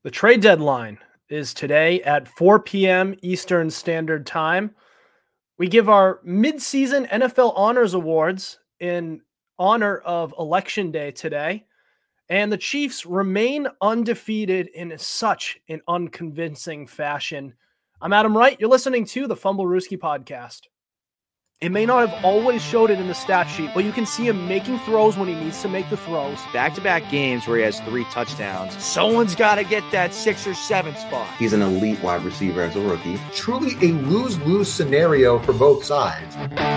The trade deadline is today at 4 p.m. Eastern Standard Time. We give our midseason NFL Honors Awards in honor of Election Day today. And the Chiefs remain undefeated in such an unconvincing fashion. I'm Adam Wright. You're listening to the Fumblerooski podcast. It may not have always showed it in the stat sheet, but you can see him making throws when he needs to make the throws. Back-to-back games where he has 3 touchdowns. Someone's got to get that 6 or 7 spot. He's an elite wide receiver as a rookie. Truly a lose-lose scenario for both sides.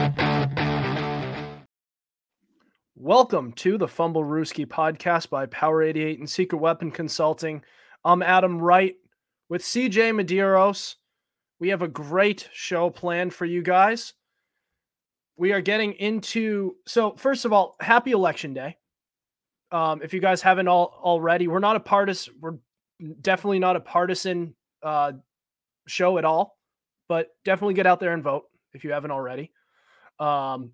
Welcome to the Fumblerooski podcast by Power 88 and Secret Weapon Consulting. I'm Adam Wright with CJ Medeiros. We have a great show planned for you guys. We are getting into, so first of all, happy Election Day. If you guys haven't already, we're definitely not a partisan show at all, but definitely get out there and vote if you haven't already. But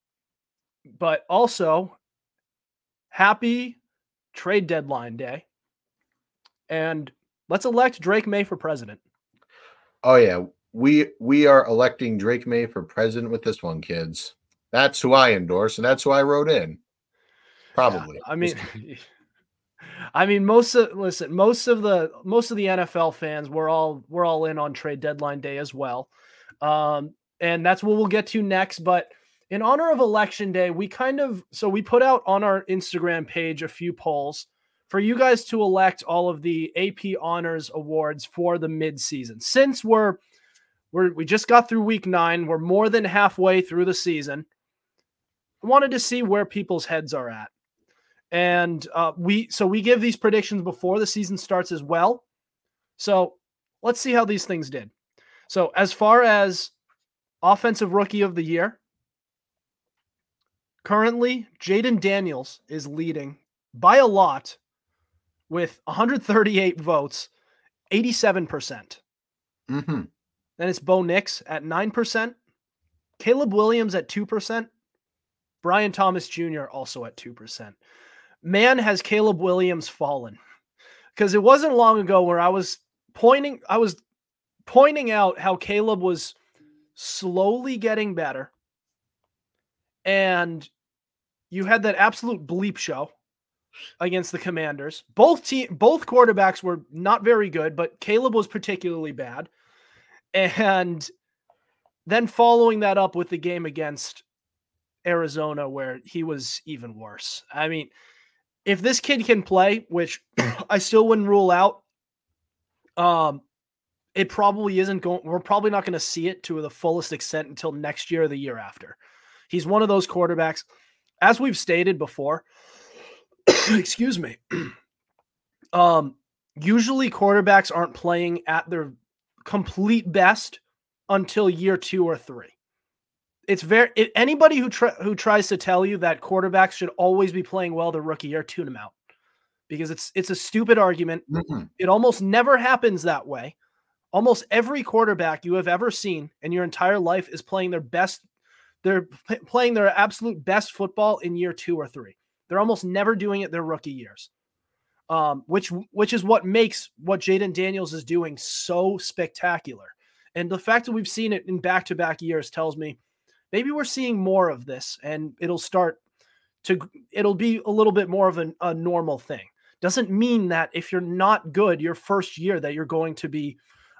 also, happy trade deadline day. And let's elect Drake May for president. Oh, yeah. We are electing Drake May for president with this one, kids. That's who I endorse, and that's who I wrote in. Probably. Yeah, I mean, most of the NFL fans we're all in on trade deadline day as well. And that's what we'll get to next. But in honor of Election Day, we put out on our Instagram page a few polls for you guys to elect all of the AP Honors Awards for the midseason. Since we just got through week 9, we're more than halfway through the season. I wanted to see where people's heads are at. And we give these predictions before the season starts as well. So let's see how these things did. So as far as Offensive Rookie of the Year, currently Jayden Daniels is leading by a lot with 138 votes, 87%. Mm-hmm. Then it's Bo Nix at 9%, Caleb Williams at 2%, Brian Thomas Jr. also at 2%. Man, has Caleb Williams fallen. Because it wasn't long ago where I was pointing out how Caleb was slowly getting better. And you had that absolute bleep show against the Commanders. Both quarterbacks were not very good, but Caleb was particularly bad. And then following that up with the game against Arizona, where he was even worse. I mean, if this kid can play, which I still wouldn't rule out, it probably isn't going. We're probably not going to see it to the fullest extent until next year or the year after. He's one of those quarterbacks, as we've stated before. Excuse me. Usually quarterbacks aren't playing at their complete best until year 2 or 3. It's anybody who tries to tell you that quarterbacks should always be playing well their rookie year, tune them out, because it's a stupid argument. Mm-hmm. It almost never happens that way. Almost every quarterback you have ever seen in your entire life is playing their best. They're playing their absolute best football in year 2 or 3. They're almost never doing it their rookie years. Which is what makes what Jayden Daniels is doing so spectacular. And the fact that we've seen it in back-to-back years tells me maybe we're seeing more of this, and it'll be a little bit more of a normal thing. Doesn't mean that if you're not good your first year that you're going to be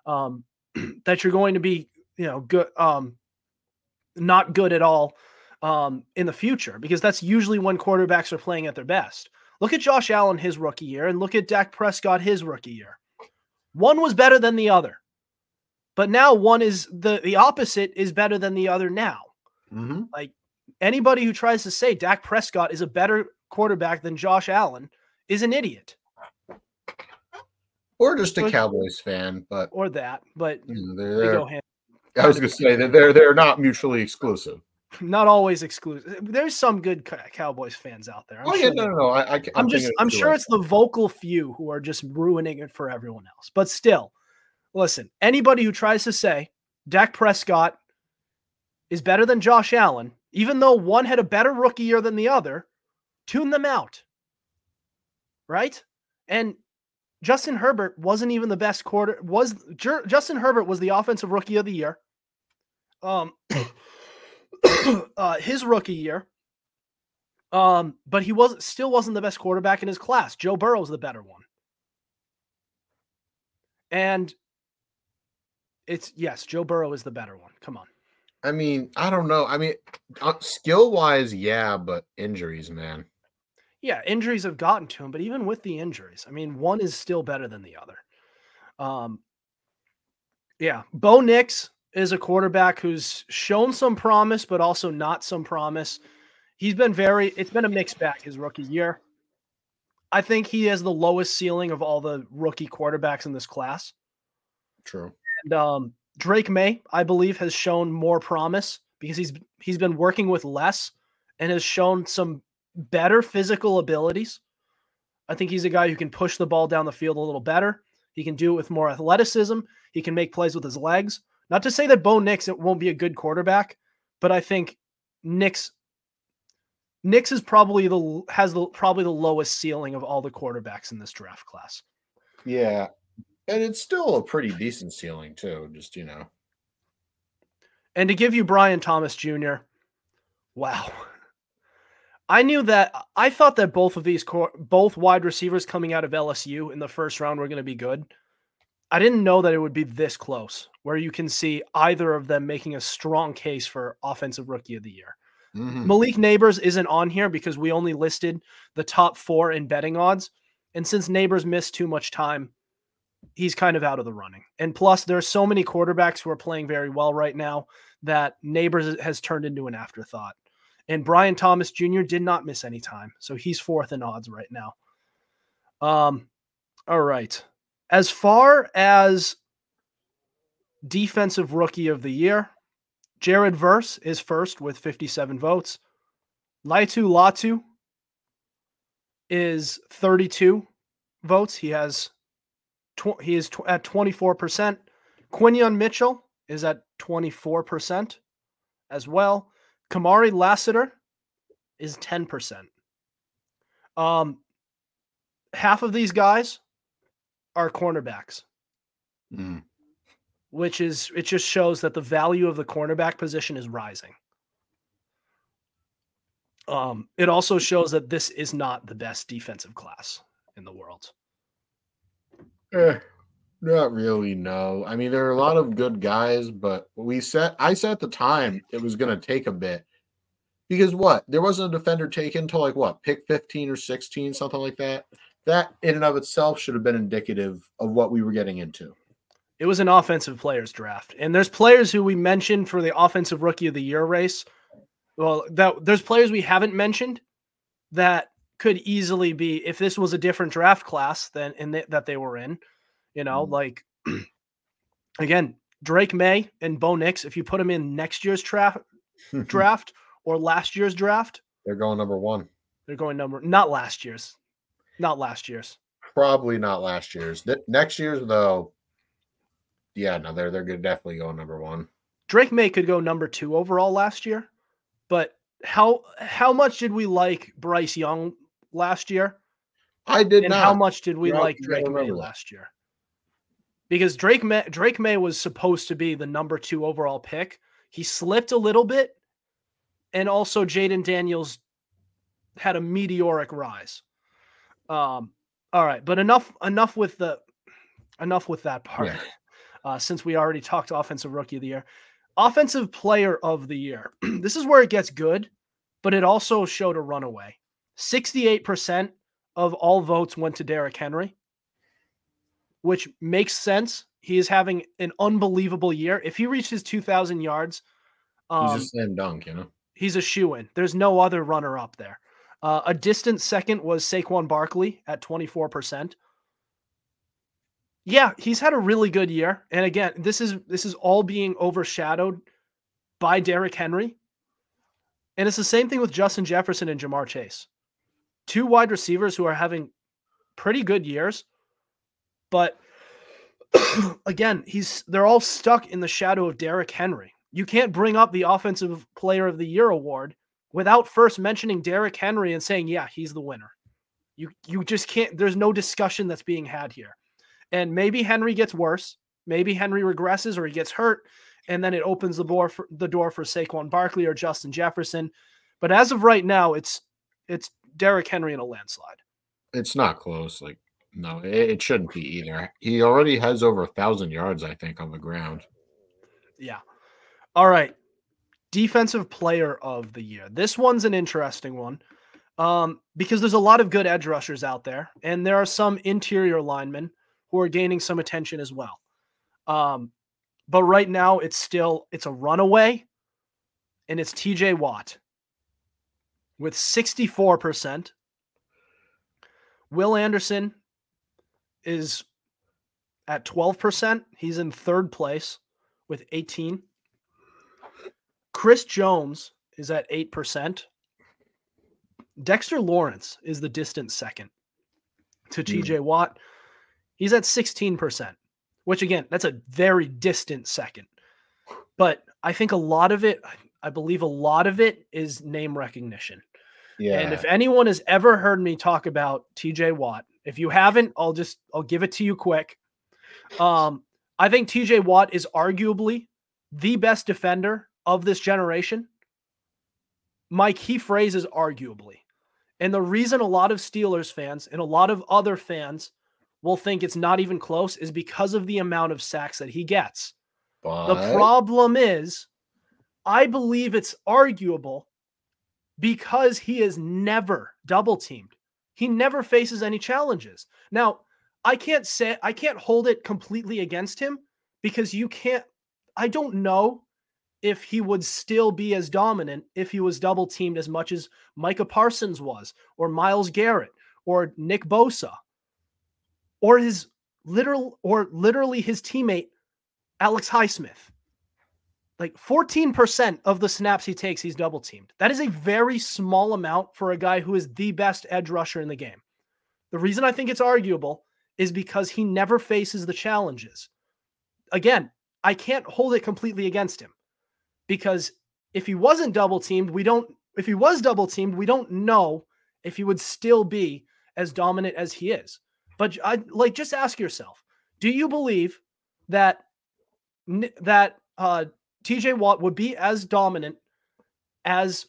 good, not good at all in the future, because that's usually when quarterbacks are playing at their best. Look at Josh Allen his rookie year, and look at Dak Prescott his rookie year. One was better than the other. But now one is the opposite is better than the other now. Mm-hmm. Like, anybody who tries to say Dak Prescott is a better quarterback than Josh Allen is an idiot. Or just a Cowboys fan, but or that. But they go hand. I was going to say that they're not mutually exclusive. Not always exclusive. There's some good Cowboys fans out there. I'm sure it's the vocal few who are just ruining it for everyone else. But still, listen, anybody who tries to say Dak Prescott is better than Josh Allen, even though one had a better rookie year than the other, tune them out. Right? And Justin Herbert wasn't even the best Justin Herbert was the offensive rookie of the year. His rookie year. But he still wasn't the best quarterback in his class. Joe Burrow was the better one. And Joe Burrow is the better one. Come on. I mean, I don't know. I mean, skill-wise, yeah, but injuries, man. Yeah, injuries have gotten to him, but even with the injuries, I mean, one is still better than the other. Bo Nix is a quarterback who's shown some promise, but also not some promise. It's been a mixed bag his rookie year. I think he has the lowest ceiling of all the rookie quarterbacks in this class. True. And Drake May, I believe, has shown more promise because he's been working with less and has shown some better physical abilities. I think he's a guy who can push the ball down the field a little better. He can do it with more athleticism. He can make plays with his legs. Not to say that Bo Nix won't be a good quarterback, but I think Nix is probably the lowest ceiling of all the quarterbacks in this draft class. Yeah. And it's still a pretty decent ceiling too, just, And to give you Brian Thomas Jr., wow. I thought that both wide receivers coming out of LSU in the first round were going to be good. I didn't know that it would be this close, where you can see either of them making a strong case for offensive rookie of the year. Mm-hmm. Malik Neighbors isn't on here because we only listed the top 4 in betting odds. And since Neighbors missed too much time, he's kind of out of the running. And plus, there are so many quarterbacks who are playing very well right now that Neighbors has turned into an afterthought. And Brian Thomas Jr. did not miss any time. So he's 4th in odds right now. All right. As far as defensive rookie of the year, Jared Verse is first with 57 votes. Laitu Latu is 32 votes. He is at 24%. Quinyon Mitchell is at 24% as well. Kamari Lassiter is 10%. Half of these guys are cornerbacks. It just shows that the value of the cornerback position is rising. It also shows that this is not the best defensive class in the world. Not really, no. I mean, there are a lot of good guys, but I said at the time it was going to take a bit. Because there wasn't a defender taken until pick 15 or 16, something like that. That in and of itself should have been indicative of what we were getting into. It was an offensive players draft. And there's players who we mentioned for the offensive rookie of the year race. Well, there's players we haven't mentioned that could easily be, if this was a different draft class that they were in, again, Drake May and Bo Nix, if you put them in next year's draft or last year's draft, they're going number 1. They're going not last year's. Probably not last year's. Next year's though. Yeah, no, they're definitely going number 1. Drake May could go number 2 overall last year, but how much did we like Bryce Young last year? I did not. And how much did we like Drake May last year? Because Drake May was supposed to be the number 2 overall pick. He slipped a little bit, and also Jaden Daniels had a meteoric rise. All right, but enough with that part. Yeah. Since we already talked offensive rookie of the year, offensive player of the year. This is where it gets good, but it also showed a runaway. 68% of all votes went to Derrick Henry, which makes sense. He is having an unbelievable year. If he reaches 2,000 yards, he's a slam dunk, he's a shoo-in. There's no other runner up there. A distant second was Saquon Barkley at 24%. Yeah, he's had a really good year. And again, this is all being overshadowed by Derrick Henry. And it's the same thing with Justin Jefferson and Jamar Chase. 2 wide receivers who are having pretty good years. But again, they're all stuck in the shadow of Derrick Henry. You can't bring up the Offensive Player of the Year award without first mentioning Derrick Henry and saying, yeah, he's the winner. You just can't. There's no discussion that's being had here. And maybe Henry gets worse. Maybe Henry regresses or he gets hurt, and then it opens the door for Saquon Barkley or Justin Jefferson. But as of right now, it's Derrick Henry in a landslide. It's not close. Like, no, it shouldn't be either. He already has over 1,000 yards, I think, on the ground. Yeah. All right. Defensive player of the year. This one's an interesting one because there's a lot of good edge rushers out there, and there are some interior linemen who are gaining some attention as well. But right now it's a runaway, and it's TJ Watt with 64%. Will Anderson is at 12%. He's in third place with 18. Chris Jones is at 8%. Dexter Lawrence is the distant second to TJ Watt. He's at 16%, which again, that's a very distant second. But I think I believe a lot of it is name recognition. Yeah. And if anyone has ever heard me talk about TJ Watt, if you haven't, I'll give it to you quick. I think TJ Watt is arguably the best defender of this generation. My key phrase is arguably. And the reason a lot of Steelers fans and a lot of other fans will think it's not even close is because of the amount of sacks that he gets. The problem is, I believe it's arguable because he is never double teamed. He never faces any challenges. Now, I can't hold it completely against him because I don't know if he would still be as dominant if he was double teamed as much as Micah Parsons was, or Myles Garrett, or Nick Bosa, or literally his teammate, Alex Highsmith. Like 14% of the snaps he takes, he's double teamed. That is a very small amount for a guy who is the best edge rusher in the game. The reason I think it's arguable is because he never faces the challenges. Again, I can't hold it completely against him because if he wasn't double teamed, we don't know if he would still be as dominant as he is. But just ask yourself, do you believe that TJ Watt would be as dominant as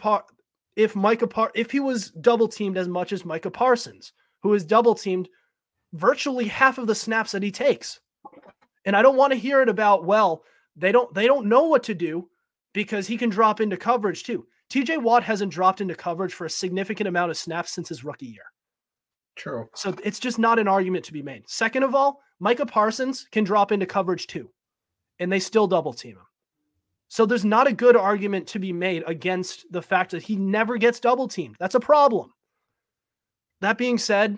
if he was double teamed as much as Micah Parsons, who is double teamed virtually half of the snaps that he takes? And I don't want to hear it about, well, they don't know what to do because he can drop into coverage too. TJ Watt hasn't dropped into coverage for a significant amount of snaps since his rookie year. True. So it's just not an argument to be made. Second of all, Micah Parsons can drop into coverage too, and they still double team him. So there's not a good argument to be made against the fact that he never gets double teamed. That's a problem. That being said,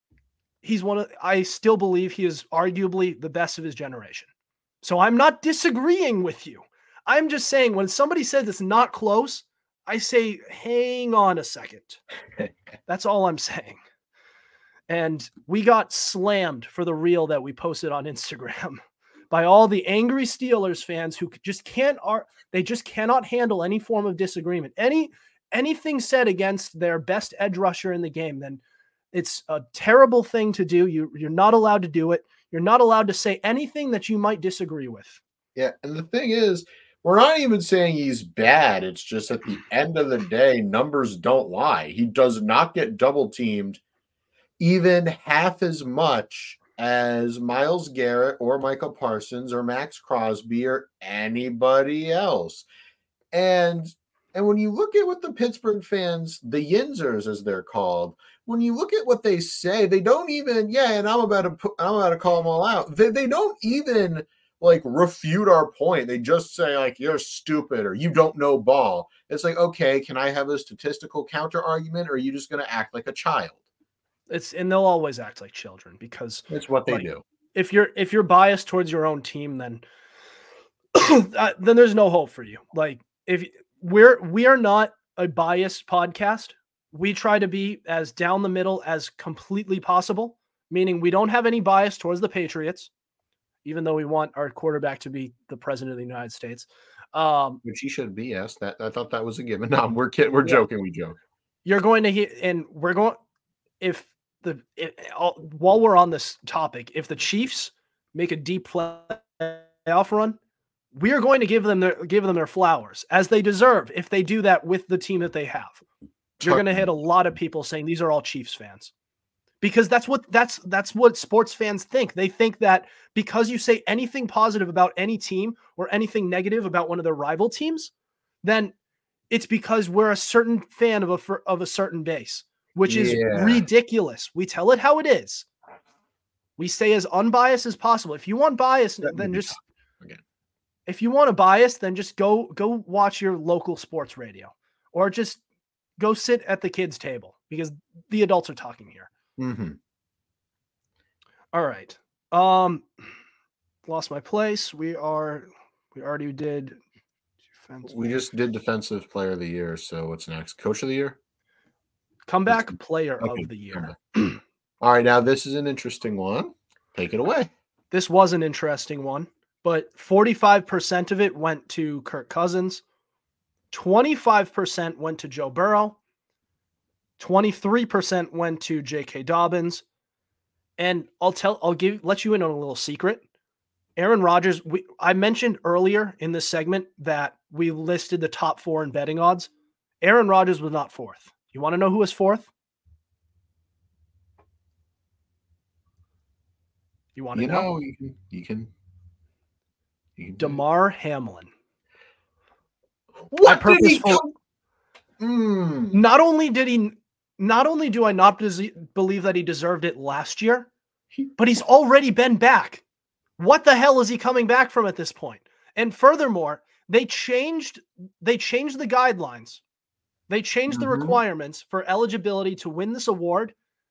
I still believe he is arguably the best of his generation. So I'm not disagreeing with you. I'm just saying when somebody says it's not close, I say, hang on a second. That's all I'm saying. And we got slammed for the reel that we posted on Instagram by all the angry Steelers fans who just cannot handle any form of disagreement. Anything said against their best edge rusher in the game, then it's a terrible thing to do. You're not allowed to do it. You're not allowed to say anything that you might disagree with. Yeah, and the thing is, we're not even saying he's bad. It's just at the end of the day, numbers don't lie. He does not get double teamed even half as much as Myles Garrett or Micah Parsons or Max Crosby or anybody else. And when you look at what the Pittsburgh fans, the Yinzers as they're called, when you look at what they say, they don't even, and I'm about to call them all out. They don't even like refute our point. They just say like, you're stupid or you don't know ball. It's like, okay, can I have a statistical counter argument, or are you just going to act like a child? And they'll always act like children because it's what they do. If you're biased towards your own team, then then there's no hope for you. Like if we are not a biased podcast. We try to be as down the middle as completely possible, meaning we don't have any bias towards the Patriots, even though we want our quarterback to be the president of the United States. Which he should be. Yes, I thought that was a given. No, we're kidding. We're joking. We joke. You're going to hear, and we're going. while we're on this topic, if the Chiefs make a deep playoff run, we are going to give them their flowers as they deserve if they do that with the team that they have. You're going to hit a lot of people saying these are all Chiefs fans. Because that's what sports fans think. They think that because you say anything positive about any team or anything negative about one of their rival teams, then it's because we're a certain fan of a certain base, which is ridiculous. We tell it how it is. We stay as unbiased as possible. If you want bias, then just if you want a bias, then just go watch your local sports radio, or just go sit at the kids' table because the adults are talking here. Mm-hmm. All right. Lost my place. We already did. We just did defensive player of the year. So what's next? Coach of the year? Comeback player of the year. All right. Now this is an interesting one. Take it away. This was an interesting one, but 45% of it went to Kirk Cousins. 25% went to Joe Burrow. 23% went to J.K. Dobbins. And let you in on a little secret. Aaron Rodgers, I mentioned earlier in this segment that we listed the top 4 in betting odds. Aaron Rodgers was not 4th. You want to know who was 4th? You want to know? You can Damar Hamlin. What did he Not only do I not believe that he deserved it last year, but he's already been back. What the hell is he coming back from at this point? And furthermore, they changed the guidelines. They changed the requirements for eligibility to win this award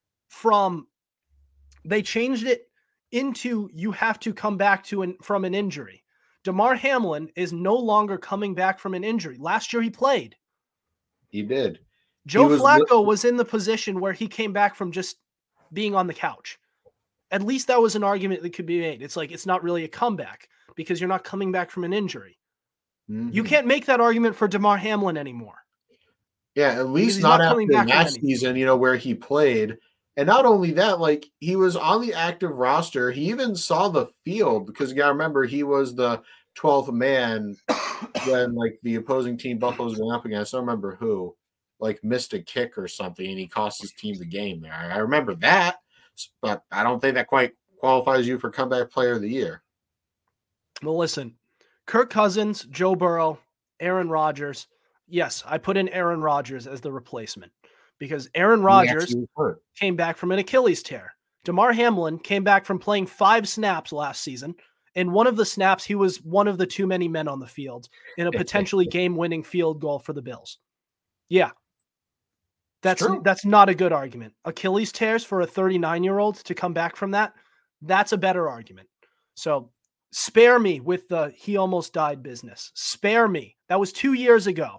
they changed it into you have to come back from an injury. Damar Hamlin is no longer coming back from an injury. Last year he played. He did. Joe Flacco was in the position where he came back from just being on the couch. At least that was an argument that could be made. It's like, it's not really a comeback because you're not coming back from an injury. Mm-hmm. You can't make that argument for Damar Hamlin anymore. Yeah, at least not after last season, where he played. And not only that, like, he was on the active roster. He even saw the field because you got to remember he was the 12th man when, like, the opposing team Buffalo's going up against. I don't remember who, like, missed a kick or something, and he cost his team the game there. I remember that. But I don't think that quite qualifies you for comeback player of the year. Well, listen, Kirk Cousins, Joe Burrow, Aaron Rodgers. Yes, I put in Aaron Rodgers as the replacement because Aaron Rodgers came back from an Achilles tear. Damar Hamlin came back from playing 5 snaps last season. In one of the snaps, he was one of the too many men on the field in a potentially game-winning field goal for the Bills. Yeah. That's not a good argument. Achilles tears for a 39-year-old to come back from that's a better argument. So spare me with the he almost died business. Spare me. That was 2 years ago.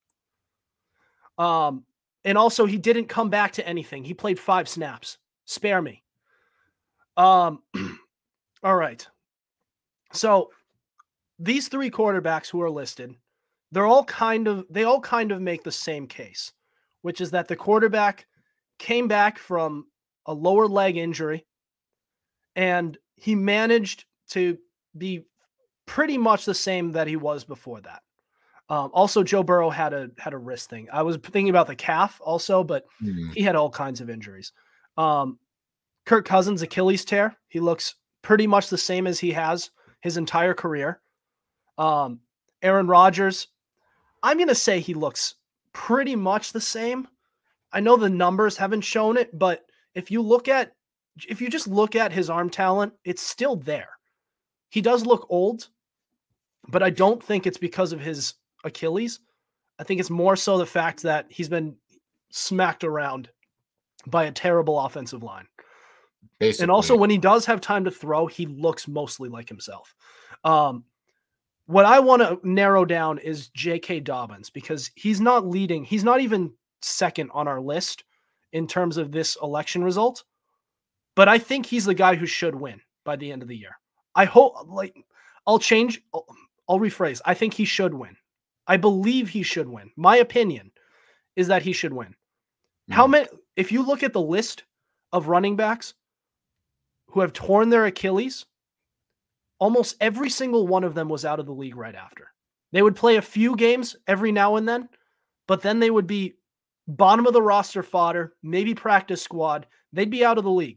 And also he didn't come back to anything. He played 5 snaps. Spare me. All right. So these 3 quarterbacks who are listed, they all kind of make the same case, which is that the quarterback came back from a lower leg injury and he managed to be pretty much the same that he was before that. Also, Joe Burrow had a wrist thing. I was thinking about the calf also, but he had all kinds of injuries. Kirk Cousins, Achilles tear. He looks pretty much the same as he has his entire career. Aaron Rodgers, I'm going to say he looks pretty much the same. I know the numbers haven't shown it, but if you just look at his arm talent, it's still there. He does look old, but I don't think it's because of his Achilles. I think it's more so the fact that he's been smacked around by a terrible offensive line. Basically. And also when he does have time to throw, he looks mostly like himself. What I want to narrow down is J.K. Dobbins because he's not leading. He's not even second on our list in terms of this election result. But I think he's the guy who should win by the end of the year. I hope, I'll rephrase. I think he should win. I believe he should win. My opinion is that he should win. How if you look at the list of running backs who have torn their Achilles, almost every single one of them was out of the league right after. They would play a few games every now and then, but then they would be bottom of the roster fodder, maybe practice squad. They'd be out of the league.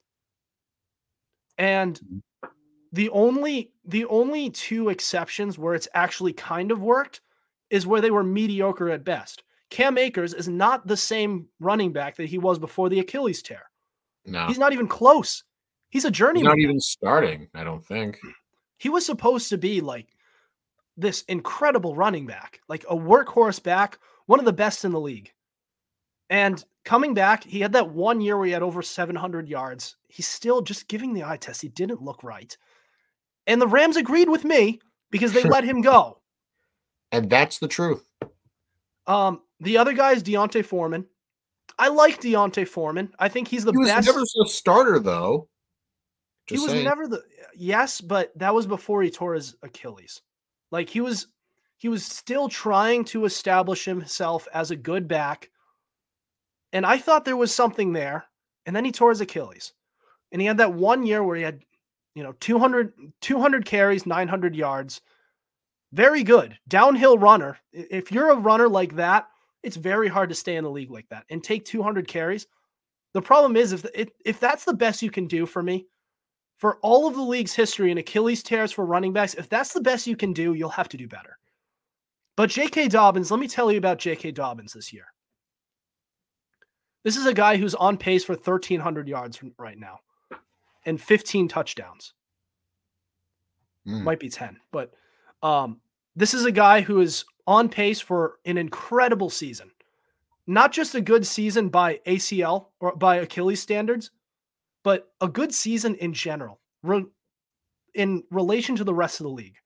And the only two exceptions where it's actually kind of worked is where they were mediocre at best. Cam Akers is not the same running back that he was before the Achilles tear. No. He's not even close. He's a journeyman. He's not even starting, I don't think. He was supposed to be like this incredible running back, like a workhorse back, one of the best in the league. And coming back, he had that 1 year where he had over 700 yards. He's still just giving the eye test. He didn't look right. And the Rams agreed with me because they let him go. And that's the truth. The other guy is D'Onta Foreman. I like D'Onta Foreman. I think he's the best. He was never a starter, though. He was never the yes, but that was before he tore his Achilles. Like he was still trying to establish himself as a good back. And I thought there was something there. And then he tore his Achilles. And he had that 1 year where he had, 200 carries, 900 yards. Very good. Downhill runner. If you're a runner like that, it's very hard to stay in the league like that and take 200 carries. The problem is if that's the best you can do for me, for all of the league's history and Achilles tears for running backs, if that's the best you can do, you'll have to do better. But J.K. Dobbins, let me tell you about J.K. Dobbins this year. This is a guy who's on pace for 1,300 yards right now and 15 touchdowns. Might be 10, but this is a guy who is on pace for an incredible season. Not just a good season by ACL or by Achilles standards, but a good season in general in relation to the rest of the league.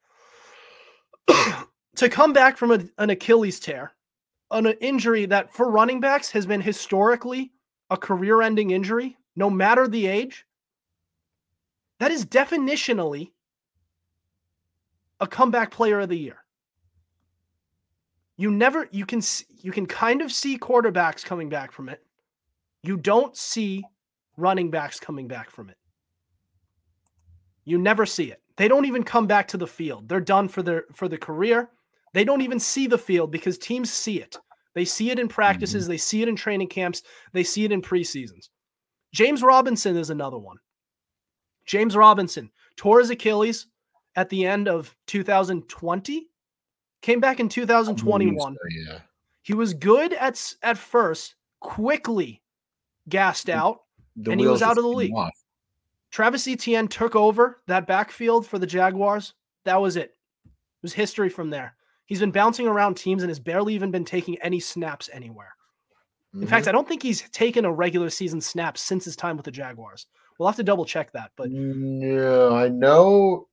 To come back from an Achilles tear, an injury that for running backs has been historically a career-ending injury, no matter the age, that is definitionally a comeback player of the year. You can kind of see quarterbacks coming back from it. You don't see running backs coming back from it. You never see it. They don't even come back to the field. They're done for the career. They don't even see the field because teams see it. They see it in practices. They see it in training camps. They see it in preseasons. James Robinson is another one. James Robinson tore his Achilles at the end of 2020, came back in 2021. Yeah. He was good at first, quickly gassed out, and he was out of the league. Travis Etienne took over that backfield for the Jaguars. That was it. It was history from there. He's been bouncing around teams and has barely even been taking any snaps anywhere. In fact, I don't think he's taken a regular season snap since his time with the Jaguars. We'll have to double check that. But yeah, I know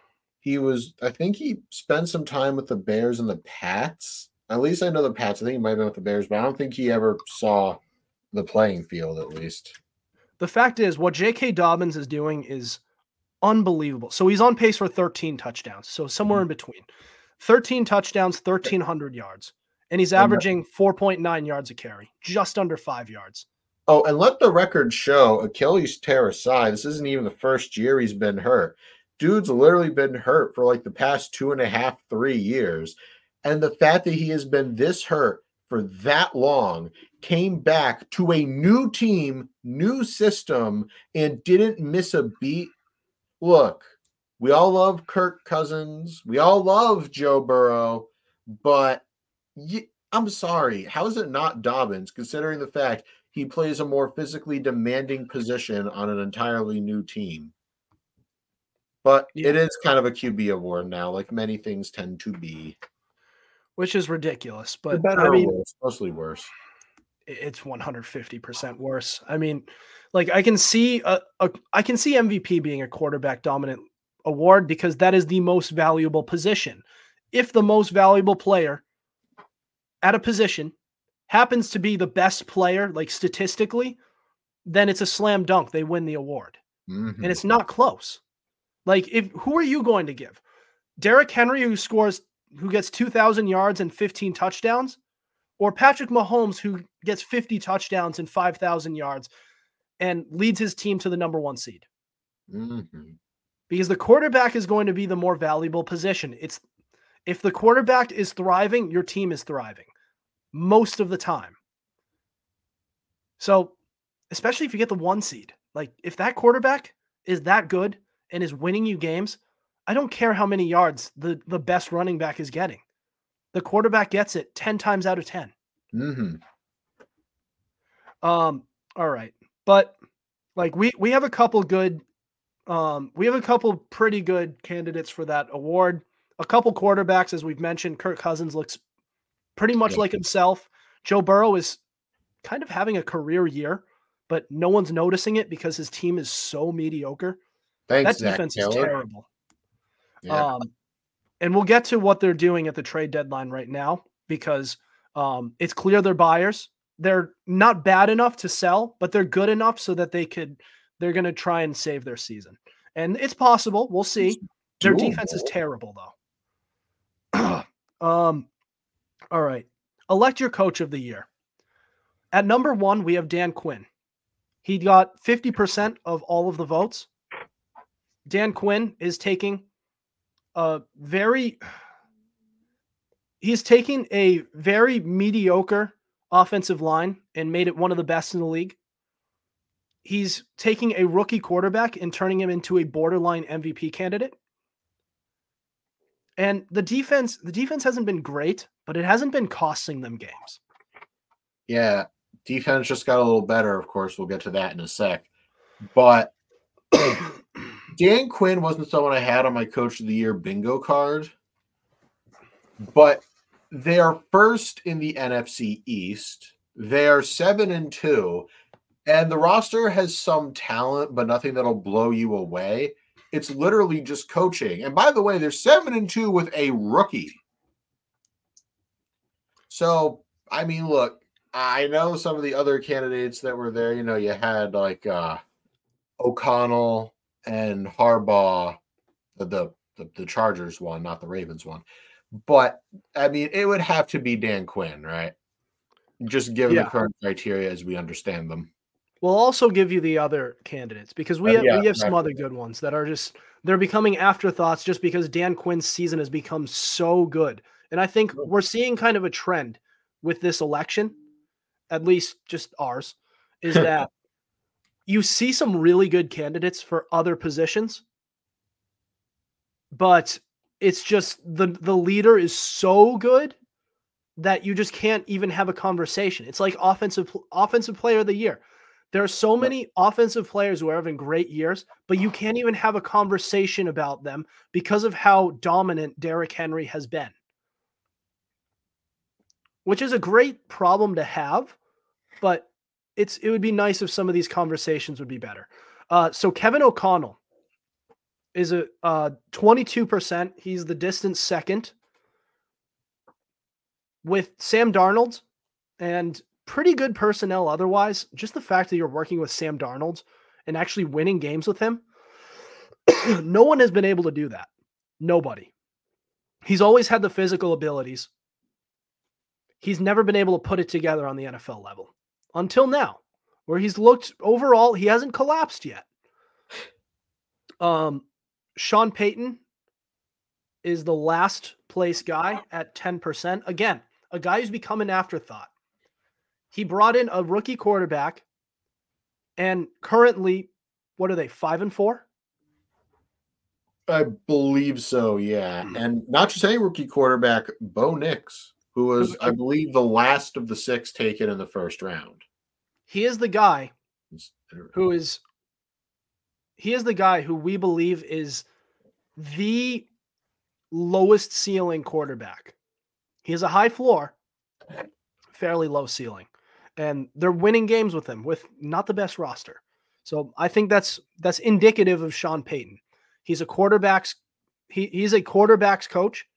I think he spent some time with the Bears and the Pats. At least I know the Pats. I think he might have been with the Bears, but I don't think he ever saw the playing field, at least. The fact is, what J.K. Dobbins is doing is unbelievable. So he's on pace for 13 touchdowns. So somewhere in between. 13 touchdowns, 1,300 yards. And he's averaging 4.9 yards a carry, just under 5 yards. Oh, and let the record show, Achilles tear aside, this isn't even the first year he's been hurt. Dude's literally been hurt for like the past 2.5, 3 years. And the fact that he has been this hurt for that long, came back to a new team, new system, and didn't miss a beat. Look, we all love Kirk Cousins. We all love Joe Burrow. But I'm sorry. How is it not Dobbins, considering the fact he plays a more physically demanding position on an entirely new team? But it is kind of a QB award now, like many things tend to be. Which is ridiculous. But better or worse, mostly worse. It's 150% worse. I mean, like I can see MVP being a quarterback dominant award because that is the most valuable position. If the most valuable player at a position happens to be the best player, like statistically, then it's a slam dunk. They win the award. And it's not close. Like, who are you going to give? Derrick Henry, who gets 2,000 yards and 15 touchdowns, or Patrick Mahomes, who gets 50 touchdowns and 5,000 yards and leads his team to the number 1 seed. Mm-hmm. Because the quarterback is going to be the more valuable position. If the quarterback is thriving, your team is thriving most of the time. So, especially if you get the 1 seed, like if that quarterback is that good and is winning you games, I don't care how many yards the best running back is getting. The quarterback gets it 10 times out of 10. Mm-hmm. All right. But like we have a couple good we have a couple pretty good candidates for that award. A couple quarterbacks, as we've mentioned. Kirk Cousins looks pretty much like himself. Joe Burrow is kind of having a career year, but no one's noticing it because his team is so mediocre. Thanks, That defense is terrible. Yeah. And we'll get to what they're doing at the trade deadline right now because it's clear they're buyers. They're not bad enough to sell, but they're good enough so that they're going to try and save their season. And it's possible. We'll see. Their defense is terrible, though. All right. Elect your coach of the year. At number 1, we have Dan Quinn. He got 50% of all of the votes. Dan Quinn is taking a very mediocre offensive line and made it one of the best in the league. He's taking a rookie quarterback and turning him into a borderline MVP candidate. And the defense hasn't been great, but it hasn't been costing them games. Yeah, defense just got a little better. Of course, we'll get to that in a sec. But Dan Quinn wasn't someone I had on my Coach of the Year bingo card. But they are first in the NFC East. They are 7-2, and the roster has some talent, but nothing that'll blow you away. It's literally just coaching. And by the way, they're 7-2 with a rookie. So, I mean, look, I know some of the other candidates that were there. You know, you had like O'Connell and Harbaugh, the Chargers one, not the Ravens one. But, I mean, it would have to be Dan Quinn, right? Just given the current criteria as we understand them. We'll also give you the other candidates because we have some other good ones that are they're becoming afterthoughts just because Dan Quinn's season has become so good. And I think we're seeing kind of a trend with this election, at least just ours, is that you see some really good candidates for other positions, but it's just the leader is so good that you just can't even have a conversation. It's like offensive player of the year. There are so many offensive players who are having great years, but you can't even have a conversation about them because of how dominant Derrick Henry has been, which is a great problem to have, but it would be nice if some of these conversations would be better. So Kevin O'Connell is a 22%. He's the distant second with Sam Darnold and pretty good personnel otherwise. Just the fact that you're working with Sam Darnold and actually winning games with him, no one has been able to do that. Nobody. He's always had the physical abilities. He's never been able to put it together on the NFL level until now, where he's looked overall, he hasn't collapsed yet. Sean Payton is the last place guy at 10%. Again, a guy who's become an afterthought. He brought in a rookie quarterback, and currently, what are they, 5-4? I believe so, yeah. And not just any rookie quarterback, Bo Nix, who was, I believe, the last of the 6 taken in the first round. He is the guy who we believe is the lowest ceiling quarterback. He has a high floor, fairly low ceiling. And they're winning games with him with not the best roster. So I think that's indicative of Sean Payton. He's a quarterback's coach.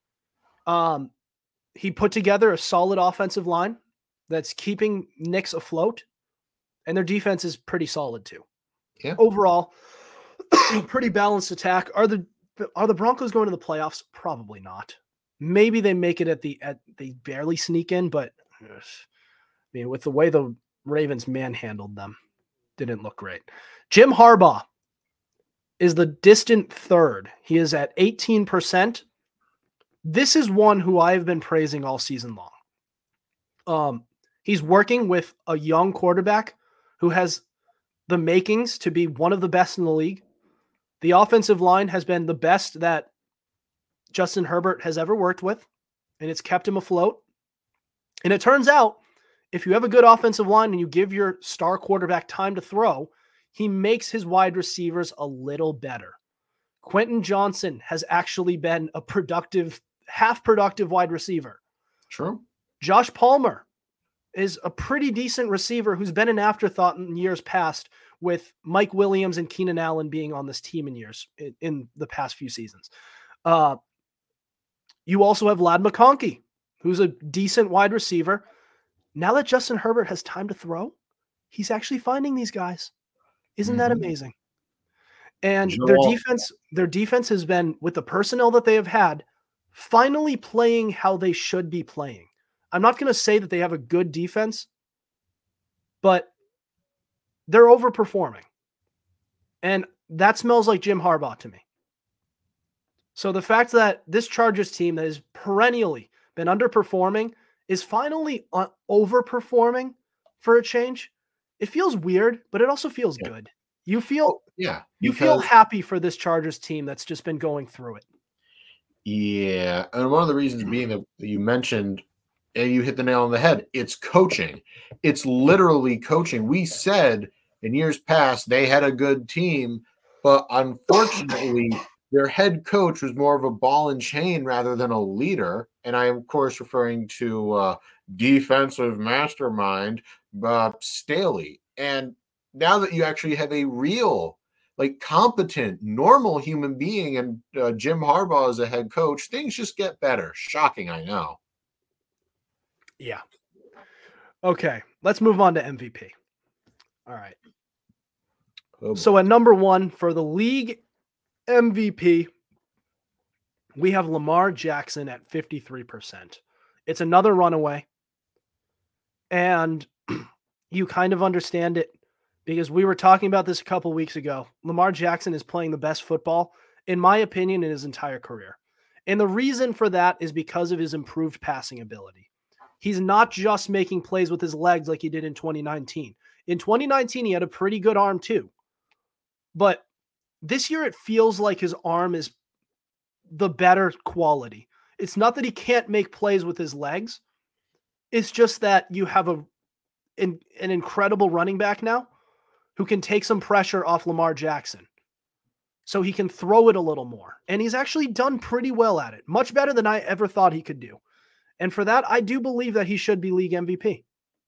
He put together a solid offensive line that's keeping Knicks afloat, and their defense is pretty solid too. Yeah. Overall, pretty balanced attack. Are the Broncos going to the playoffs? Probably not. Maybe they make it they barely sneak in, but mean, with the way the Ravens manhandled them, didn't look great. Jim Harbaugh is the distant third. He is at 18%. This is one who I've been praising all season long. He's working with a young quarterback who has the makings to be one of the best in the league. The offensive line has been the best that Justin Herbert has ever worked with, and it's kept him afloat. And it turns out, if you have a good offensive line and you give your star quarterback time to throw, he makes his wide receivers a little better. Quentin Johnson has actually been a half productive wide receiver. True. Josh Palmer is a pretty decent receiver who's been an afterthought in years past, with Mike Williams and Keenan Allen being on this team in the past few seasons. You also have Ladd McConkey, who's a decent wide receiver. Now that Justin Herbert has time to throw, he's actually finding these guys. Isn't that amazing? And their defense has been, with the personnel that they have had, finally playing how they should be playing. I'm not going to say that they have a good defense, but they're overperforming. And that smells like Jim Harbaugh to me. So the fact that this Chargers team that has perennially been underperforming is finally overperforming for a change, it feels weird, but it also feels good. You feel feel happy for this Chargers team that's just been going through it. Yeah, and one of the reasons being that you mentioned, and you hit the nail on the head, it's coaching. It's literally coaching. We said in years past they had a good team, but unfortunately their head coach was more of a ball and chain rather than a leader. And I am, of course, referring to defensive mastermind Staley. And now that you actually have a real, competent, normal human being and Jim Harbaugh as a head coach, things just get better. Shocking, I know. Yeah. Okay, let's move on to MVP. All right. So at number one for the league MVP, we have Lamar Jackson at 53%. It's another runaway. And you kind of understand it because we were talking about this a couple weeks ago. Lamar Jackson is playing the best football, in my opinion, in his entire career. And the reason for that is because of his improved passing ability. He's not just making plays with his legs like he did in 2019. In 2019, he had a pretty good arm too. But this year, it feels like his arm is the better quality. It's not that he can't make plays with his legs. It's just that you have an incredible running back now who can take some pressure off Lamar Jackson. So he can throw it a little more. And he's actually done pretty well at it. Much better than I ever thought he could do. And for that, I do believe that he should be league MVP.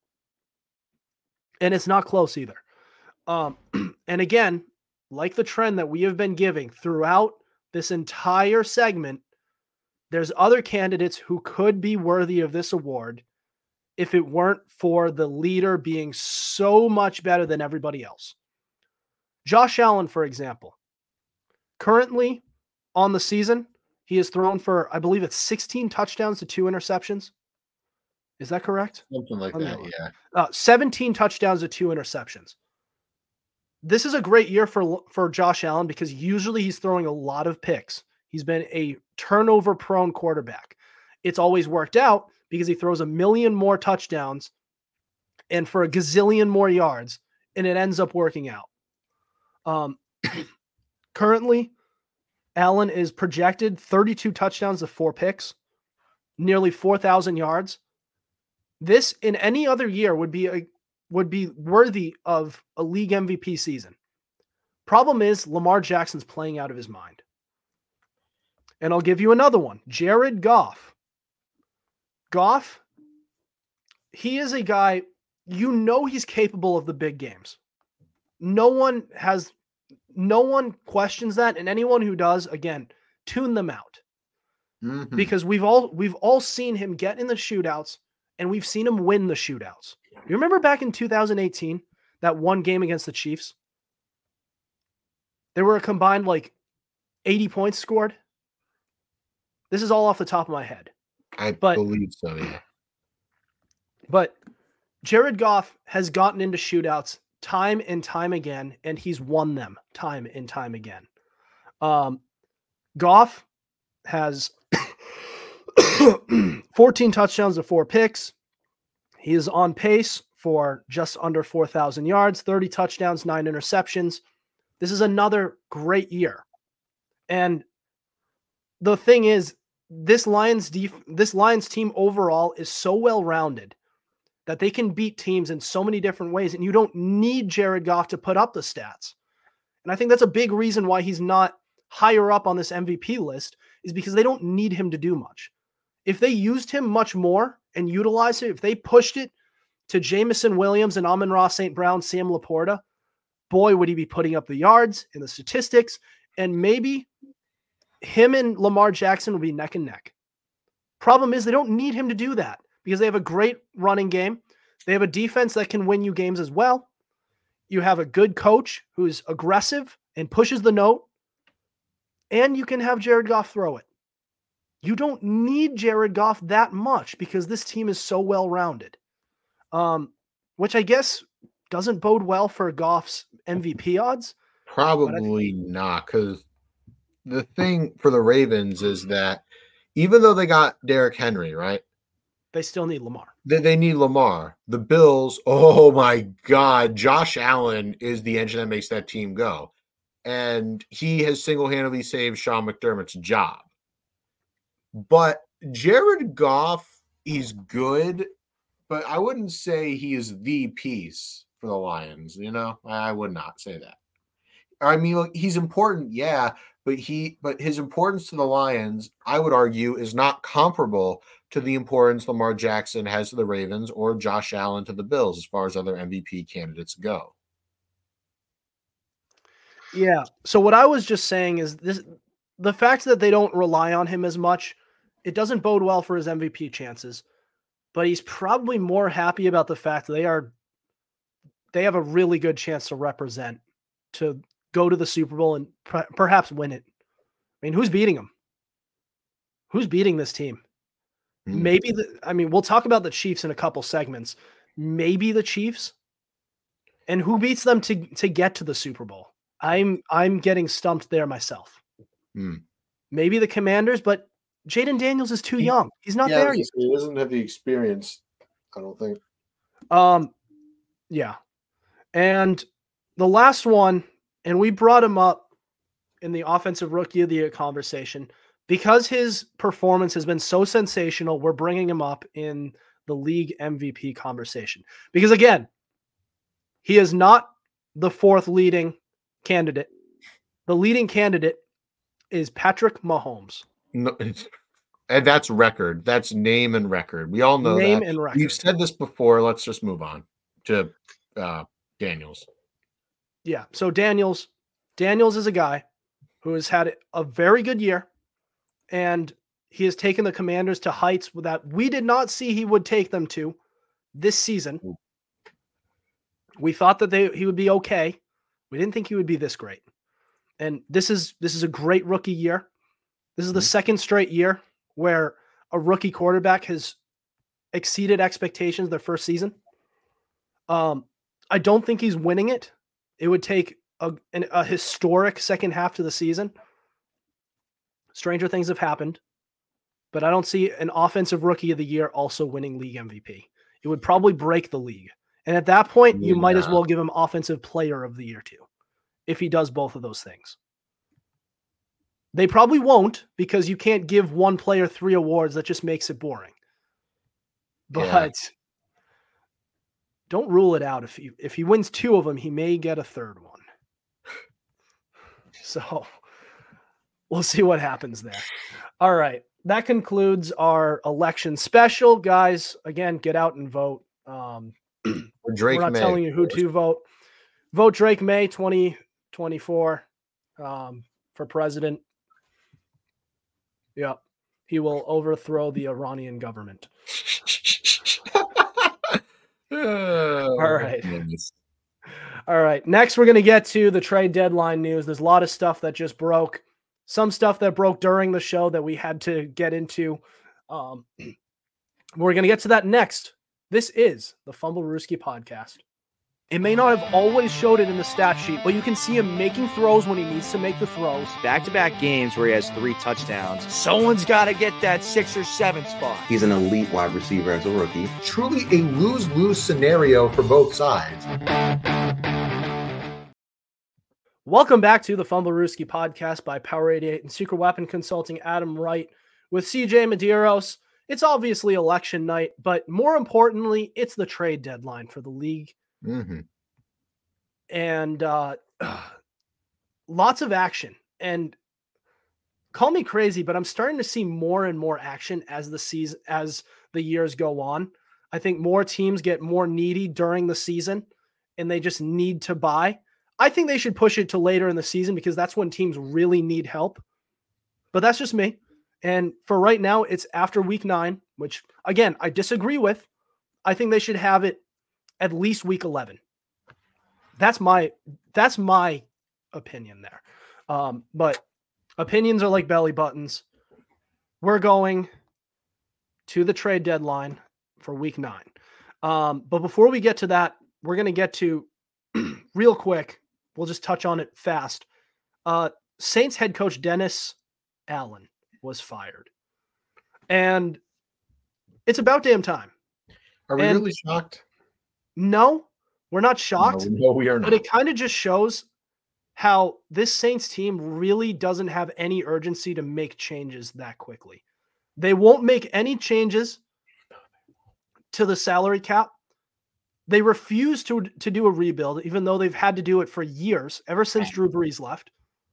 And it's not close either. And again, like the trend that we have been giving throughout this entire segment, there's other candidates who could be worthy of this award if it weren't for the leader being so much better than everybody else. Josh Allen, for example, currently on the season, he has thrown for, I believe it's 16 touchdowns to 2 interceptions. Is that correct? Something like that, yeah. 17 touchdowns to 2 interceptions. This is a great year for Josh Allen because usually he's throwing a lot of picks. He's been a turnover-prone quarterback. It's always worked out because he throws 1 million more touchdowns and for a gazillion more yards, and it ends up working out. Currently, Allen is projected 32 touchdowns to 4 picks, nearly 4,000 yards. This, in any other year, would be worthy of a league MVP season. Problem is, Lamar Jackson's playing out of his mind. And I'll give you another one. Jared Goff. Goff, he is a guy, he's capable of the big games. No one questions that, and anyone who does, again, tune them out. Mm-hmm. Because we've all seen him get in the shootouts, and we've seen him win the shootouts. You remember back in 2018, that one game against the Chiefs? There were a combined 80 points scored. This is all off the top of my head. I believe so, yeah. But Jared Goff has gotten into shootouts time and time again, and he's won them time and time again. Goff has 14 touchdowns to 4 picks. He is on pace for just under 4,000 yards, 30 touchdowns, 9 interceptions. This is another great year. And the thing is, this Lions team overall is so well-rounded that they can beat teams in so many different ways, and you don't need Jared Goff to put up the stats. And I think that's a big reason why he's not higher up on this MVP list, is because they don't need him to do much. If they used him much more and utilized it, if they pushed it to Jameson Williams and Amon-Ra St. Brown, Sam Laporta, boy, would he be putting up the yards and the statistics, and maybe him and Lamar Jackson will be neck and neck. Problem is, they don't need him to do that because they have a great running game. They have a defense that can win you games as well. You have a good coach who's aggressive and pushes the note, and you can have Jared Goff throw it. You don't need Jared Goff that much because this team is so well-rounded, which I guess doesn't bode well for Goff's MVP odds. Probably not, because the thing for the Ravens is that even though they got Derrick Henry, right? They still need Lamar. They need Lamar. The Bills, oh my God, Josh Allen is the engine that makes that team go. And he has single-handedly saved Sean McDermott's job. But Jared Goff, he's good, but I wouldn't say he is the piece for the Lions. You know, I would not say that. I mean, look, he's important, yeah, but his importance to the Lions, I would argue, is not comparable to the importance Lamar Jackson has to the Ravens or Josh Allen to the Bills as far as other MVP candidates go. Yeah. So what I was just saying is the fact that they don't rely on him as much, it doesn't bode well for his MVP chances, but he's probably more happy about the fact that they have a really good chance to represent, to go to the Super Bowl and perhaps win it. I mean, who's beating them? Who's beating this team? Maybe we'll talk about the Chiefs in a couple segments. Maybe the Chiefs. And who beats them to get to the Super Bowl? I'm getting stumped there myself. Maybe the Commanders, but Jaden Daniels is too young. He's not there yet. He doesn't have the experience, I don't think. Yeah. And the last one, and we brought him up in the Offensive Rookie of the Year conversation, because his performance has been so sensational, we're bringing him up in the league MVP conversation. Because again, he is not the fourth leading candidate. The leading candidate is Patrick Mahomes. No, and that's record. That's name and record. We all know name that. And record. We've said this before. Let's just move on to Daniels. Yeah. So Daniels is a guy who has had a very good year, and he has taken the Commanders to heights that we did not see he would take them to this season. We thought that he would be okay. We didn't think he would be this great. And this is a great rookie year. This is the second straight year where a rookie quarterback has exceeded expectations their first season. I don't think he's winning it. It would take a historic second half to the season. Stranger things have happened, but I don't see an Offensive Rookie of the Year also winning league MVP. It would probably break the league. And at that point, you might as well give him Offensive Player of the Year too, if he does both of those things. They probably won't, because you can't give one player 3 awards. That just makes it boring. But don't rule it out. If he wins 2 of them, he may get a third one. So we'll see what happens there. All right. That concludes our election special. Guys, again, get out and vote. We're not telling you who to vote. Vote Drake May 2024 for president. Yeah. He will overthrow the Iranian government. All right. All right. Next, we're going to get to the trade deadline news. There's a lot of stuff that just broke. Some stuff that broke during the show that we had to get into. We're going to get to that next. This is the Fumblerooski podcast. It may not have always showed it in the stat sheet, but you can see him making throws when he needs to make the throws. Back-to-back games where he has 3 touchdowns. Someone's got to get that 6 or 7 spot. He's an elite wide receiver as a rookie. Truly a lose-lose scenario for both sides. Welcome back to the Fumblerooski podcast by Power 88 and Secret Weapon Consulting. Adam Wright with CJ Medeiros. It's obviously election night, but more importantly, it's the trade deadline for the league. Mm-hmm. And lots of action. And call me crazy, but I'm starting to see more and more action as the years go on. I think more teams get more needy during the season, and they just need to buy. I think they should push it to later in the season because that's when teams really need help. But that's just me. And for right now, it's after week 9, which again, I disagree with. I think they should have it at least week 11. That's my opinion there. But opinions are like belly buttons. We're going to the trade deadline for week 9. But before we get to that, we're going to get to real quick. We'll just touch on it fast. Saints head coach Dennis Allen was fired. And it's about damn time. Are we really shocked? No, we're not shocked. No, we are not. But it kind of just shows how this Saints team really doesn't have any urgency to make changes that quickly. They won't make any changes to the salary cap. They refuse to do a rebuild, even though they've had to do it for years, ever since Drew Brees left.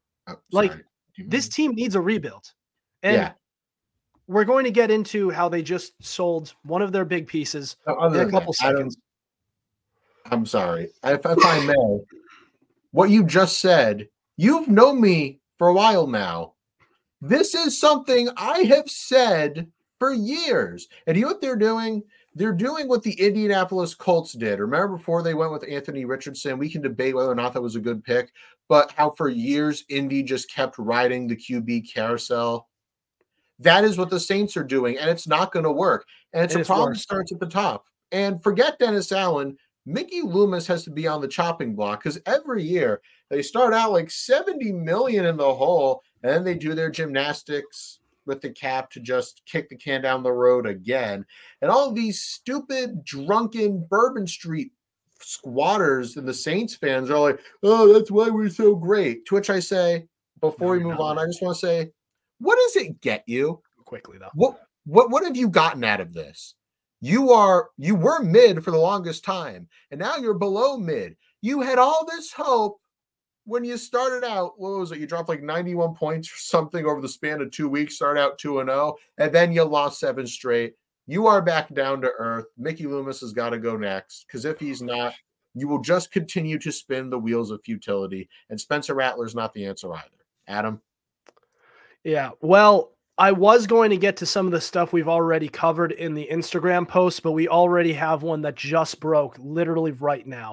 This team needs a rebuild. And we're going to get into how they just sold one of their big pieces in a couple seconds. I'm sorry. If I may, what you just said, you've known me for a while now. This is something I have said for years. And you know what they're doing? They're doing what the Indianapolis Colts did. Remember before they went with Anthony Richardson? We can debate whether or not that was a good pick, but how for years Indy just kept riding the QB carousel. That is what the Saints are doing, and it's not going to work. And it's a problem that starts at the top. And forget Dennis Allen. Mickey Loomis has to be on the chopping block because every year they start out like $70 million in the hole, and then they do their gymnastics with the cap to just kick the can down the road again. And all these stupid, drunken Bourbon Street squatters and the Saints fans are like, oh, that's why we're so great. To which I say, before we move on, I just want to say, what does it get you? Quickly, though. What have you gotten out of this? You were mid for the longest time, and now you're below mid. You had all this hope when you started out. What was it? You dropped like 91 points or something over the span of 2 weeks, started out 2-0, and then you lost 7 straight. You are back down to earth. Mickey Loomis has got to go next, because if he's not, you will just continue to spin the wheels of futility, and Spencer Rattler's not the answer either. Adam? Yeah, well, I was going to get to some of the stuff we've already covered in the Instagram post, but we already have one that just broke literally right now.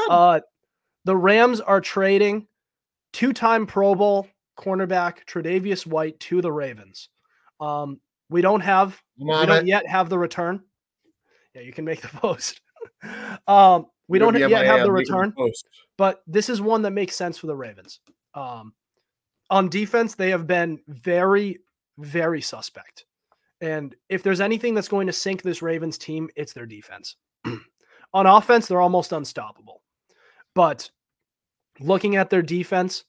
The Rams are trading 2-time Pro Bowl cornerback Tre'Davious White to the Ravens. We don't yet have the return. Yeah, you can make the post. We don't yet have the return, but this is one that makes sense for the Ravens. On defense, they have been very, very suspect. And if there's anything that's going to sink this Ravens team, it's their defense. On offense, they're almost unstoppable. But looking at their defense,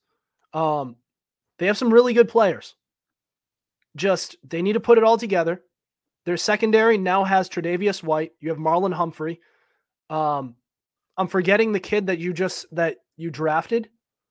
they have some really good players. Just, they need to put it all together. Their secondary now has Tre'Davious White. You have Marlon Humphrey. I'm forgetting the kid that you drafted.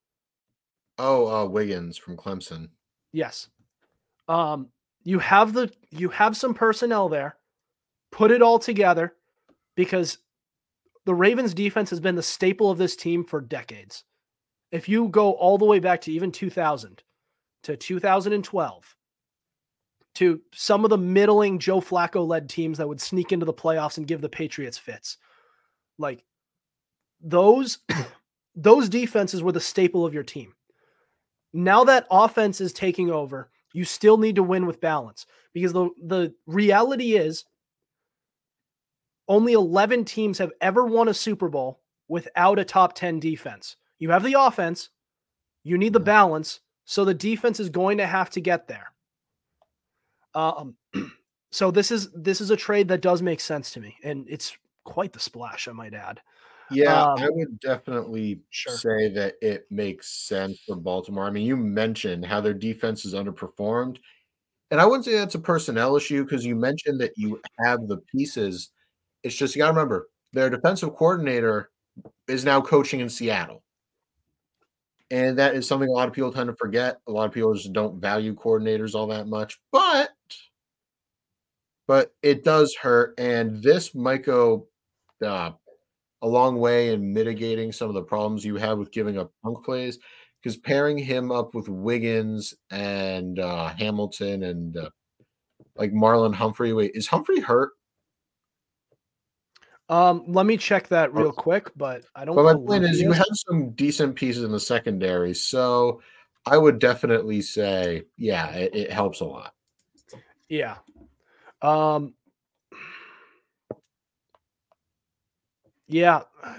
Wiggins from Clemson. Yes. You have some personnel there. Put it all together, because the Ravens defense has been the staple of this team for decades. If you go all the way back to even 2000 to 2012 to some of the middling Joe Flacco led teams that would sneak into the playoffs and give the Patriots fits, like those defenses were the staple of your team. Now that offense is taking over, you still need to win with balance, because the reality is only 11 teams have ever won a Super Bowl without a top 10 defense. You have the offense, you need the balance, so the defense is going to have to get there. So this is a trade that does make sense to me, and it's quite the splash, I might add. Yeah, I would definitely say that it makes sense for Baltimore. I mean, you mentioned how their defense is underperformed, and I wouldn't say that's a personnel issue because you mentioned that you have the pieces. It's just you got to remember their defensive coordinator is now coaching in Seattle. And that is something a lot of people tend to forget. A lot of people just don't value coordinators all that much, but it does hurt. And this might go a long way in mitigating some of the problems you have with giving up chunk plays, because pairing him up with Wiggins and Hamilton and like Marlon Humphrey. Wait, is Humphrey hurt? Let me check that real quick, but I don't. But my point is, you have some decent pieces in the secondary, so I would definitely say, yeah, it helps a lot. Yeah. Yeah.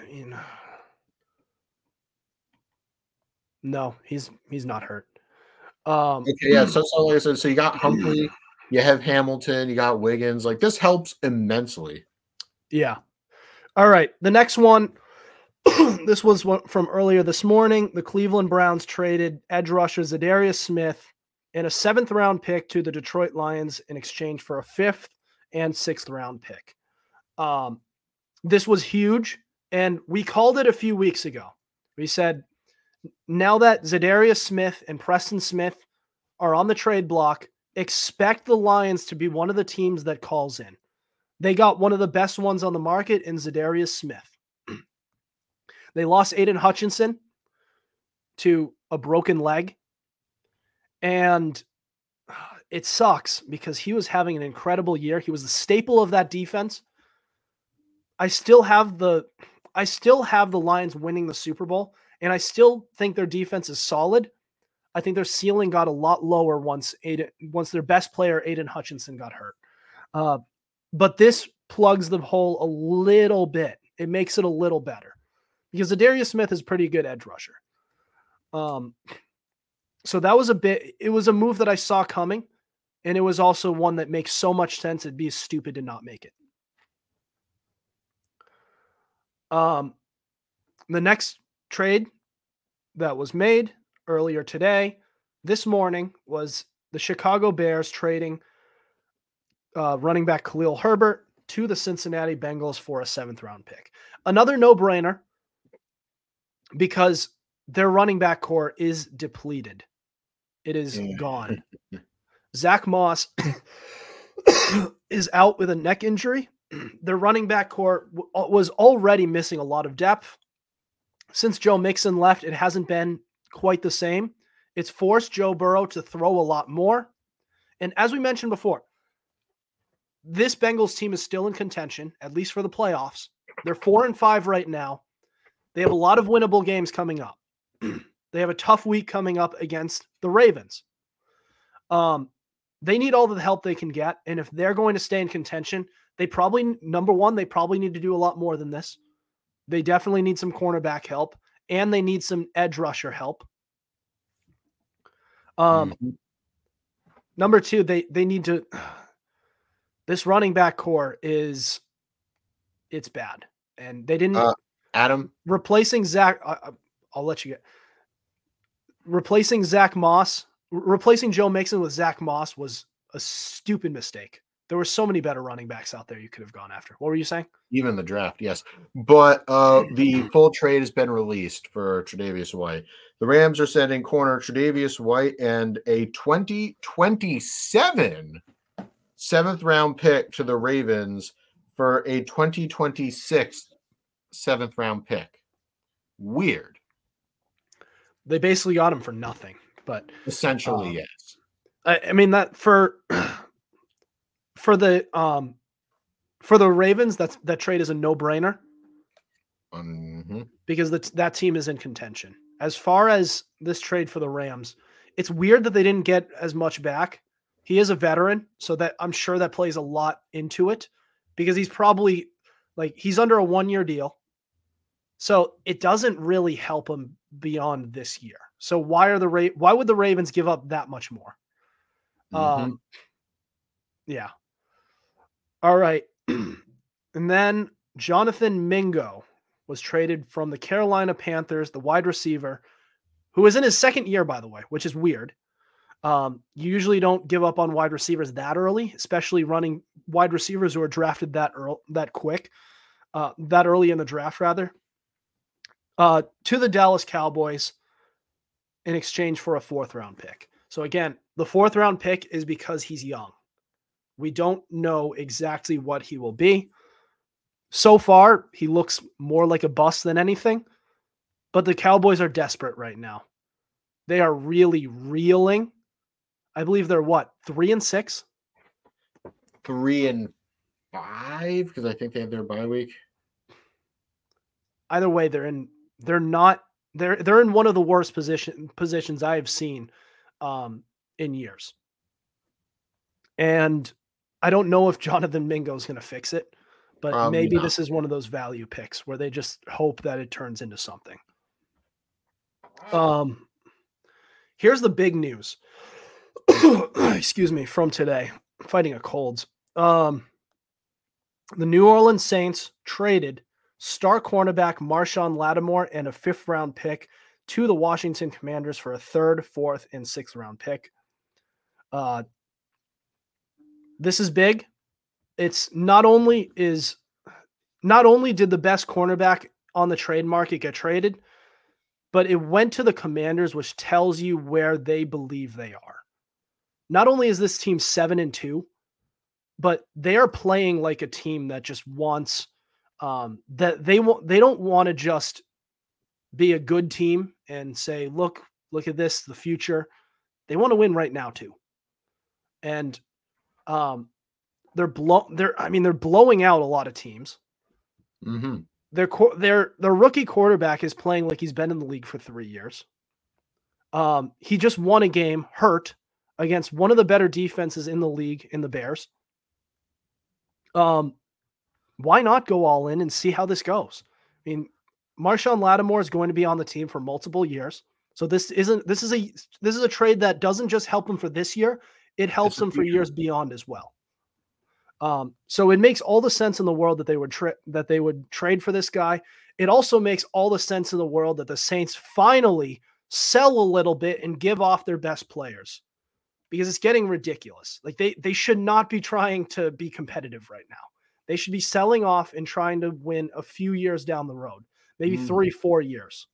No, he's not hurt. Okay, yeah. So like I said, so you got Humphrey, you have Hamilton, you got Wiggins. Like this helps immensely. Yeah. All right. The next one, this was one from earlier this morning. The Cleveland Browns traded edge rusher Zadarius Smith and a 7th round pick to the Detroit Lions in exchange for a 5th and 6th round pick. This was huge, and we called it a few weeks ago. We said, now that Zadarius Smith and Preston Smith are on the trade block, expect the Lions to be one of the teams that calls in. They got one of the best ones on the market in Zadarius Smith. They lost Aiden Hutchinson to a broken leg. And it sucks because he was having an incredible year. He was the staple of that defense. I still have the Lions winning the Super Bowl, and I still think their defense is solid. I think their ceiling got a lot lower once their best player, Aiden Hutchinson, got hurt. But this plugs the hole a little bit. It makes it a little better because Zadarius Smith is a pretty good edge rusher. So that was it was a move that I saw coming, and it was also one that makes so much sense. It'd be stupid to not make it. The next trade that was made earlier today, this morning, was the Chicago Bears trading running back Khalil Herbert to the Cincinnati Bengals for a 7th round pick. Another no-brainer because their running back core is depleted. It is gone. Zach Moss is out with a neck injury. Their running back core was already missing a lot of depth. Since Joe Mixon left, it hasn't been quite the same. It's forced Joe Burrow to throw a lot more. And as we mentioned before, this Bengals team is still in contention, at least for the playoffs. They're 4-5 right now. They have a lot of winnable games coming up. They have a tough week coming up against the Ravens. They need all the help they can get. And if they're going to stay in contention, they probably need to do a lot more than this. They definitely need some cornerback help, and they need some edge rusher help. Number two, they need to. This running back core it's bad, and they didn't. Adam replacing Zach. I'll let you get. Replacing Zach Moss, replacing Joe Mixon with Zach Moss was a stupid mistake. There were so many better running backs out there you could have gone after. What were you saying? Even the draft, yes. But the full trade has been released for Tre'Davious White. The Rams are sending corner Tre'Davious White and a 2027 7th round pick to the Ravens for a 2026 7th round pick. Weird. They basically got him for nothing, but essentially, yes. I mean that for the Ravens, that trade is a no-brainer because that team is in contention. As far as this trade for the Rams, it's weird that they didn't get as much back. He is a veteran, so that I'm sure that plays a lot into it because he's probably Like he's under a 1-year deal. So it doesn't really help him beyond this year. So why would the Ravens give up that much more? Yeah. All right. And then Jonathan Mingo was traded from the Carolina Panthers, the wide receiver, who is in his second year, by the way, which is weird. You usually don't give up on wide receivers that early, especially running wide receivers who are drafted that early in the draft, rather. To the Dallas Cowboys in exchange for a 4th-round pick. So again, the 4th-round pick is because he's young. We don't know exactly what he will be. So far, he looks more like a bust than anything, but the Cowboys are desperate right now. They are really reeling. I believe they're 3-6? 3-5, because I think they have their bye week. Either way, they're in one of the worst positions I have seen in years. And I don't know if Jonathan Mingo is going to fix it, but maybe this is one of those value picks where they just hope that it turns into something. Here's the big news. Excuse me, from today. I'm fighting a cold. The New Orleans Saints traded star cornerback Marshawn Lattimore and a 5th-round pick to the Washington Commanders for a 3rd, 4th, and 6th-round pick. This is big. It's not only did the best cornerback on the trade market get traded, but it went to the Commanders, which tells you where they believe they are. Not only is this team 7-2, but they are playing like a team that just wants that they don't want to just be a good team and say, look at this, the future. They want to win right now too. And they're blowing out a lot of teams. Mm-hmm. Their rookie quarterback is playing like he's been in the league for 3 years. He just won a game hurt against one of the better defenses in the league in the Bears. Why not go all in and see how this goes? I mean, Marshawn Lattimore is going to be on the team for multiple years. So this is a trade that doesn't just help him for this year. It helps him for years beyond as well. So it makes all the sense in the world that they would trade for this guy. It also makes all the sense in the world that the Saints finally sell a little bit and give off their best players, because it's getting ridiculous. Like they should not be trying to be competitive right now. They should be selling off and trying to win a few years down the road, maybe 3-4 years.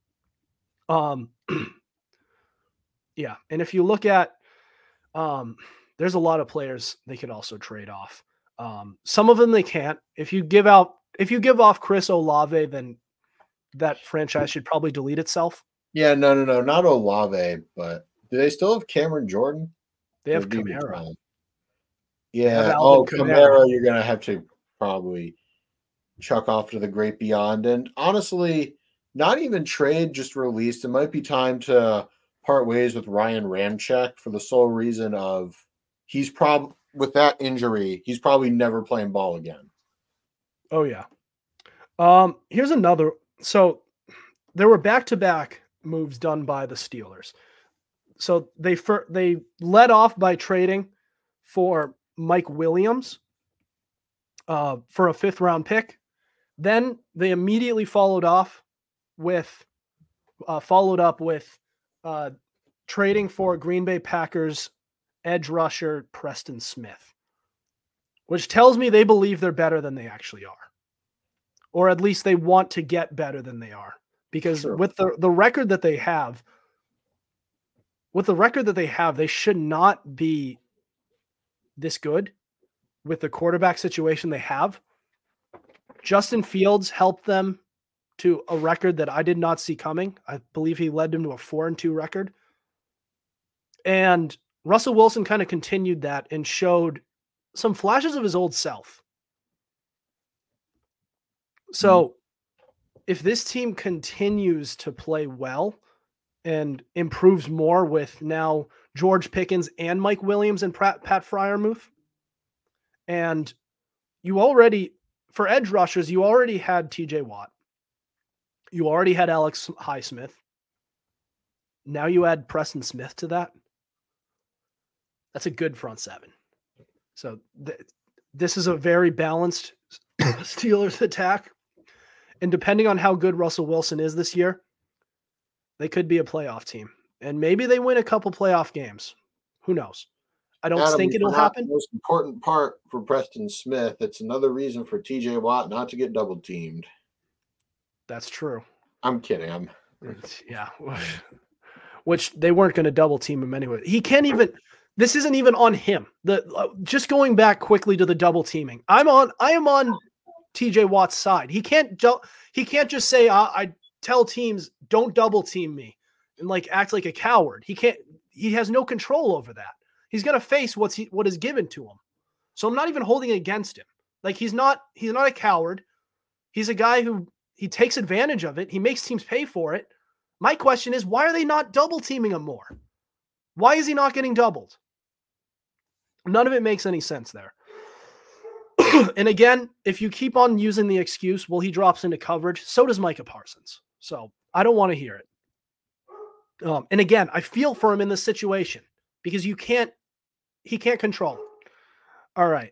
Yeah. And if you look at, there's a lot of players they could also trade off. Some of them they can't. If you give off Chris Olave, then that franchise should probably delete itself. Yeah, no, not Olave, but do they still have Cameron Jordan? They have Kamara. Yeah. Kamara, you're gonna have to probably chuck off to the great beyond. And honestly, not even trade, just released. It might be time to part ways with Ryan Ramczyk for the sole reason of he's probably, with that injury, he's probably never playing ball again. Oh yeah. Here's another. So there were back-to-back moves done by the Steelers. So they led off by trading for Mike Williams for a 5th-round pick. Then they immediately followed up with trading for Green Bay Packers edge rusher Preston Smith, which tells me they believe they're better than they actually are, or at least they want to get better than they are. Because with the record that they have, they should not be this good with the quarterback situation they have. Justin Fields helped them to a record that I did not see coming. I believe he led them to a 4-2 record. And Russell Wilson kind of continued that and showed some flashes of his old self. So if this team continues to play well and improves more with now George Pickens and Mike Williams and Pat Freiermuth, and you already, for edge rushers, you already had TJ Watt. You already had Alex Highsmith. Now you add Preston Smith to that. That's a good front seven. So this is a very balanced Steelers attack. And depending on how good Russell Wilson is this year, they could be a playoff team. And maybe they win a couple playoff games. Who knows? I don't think it'll happen. The most important part for Preston Smith, it's another reason for TJ Watt not to get double teamed. That's true. I'm kidding. Yeah. Which they weren't going to double team him anyway. He can't even. This isn't even on him. Just going back quickly to the double teaming. I am on TJ Watt's side. He can't just say I tell teams don't double team me and like act like a coward. He has no control over that. He's going to face what is given to him. So I'm not even holding it against him. Like he's not a coward. He's a guy who he takes advantage of it. He makes teams pay for it. My question is, why are they not double teaming him more? Why is he not getting doubled? None of it makes any sense there. And again, if you keep on using the excuse, well, he drops into coverage, so does Micah Parsons. So I don't want to hear it. And again, I feel for him in this situation because he can't control it. All right.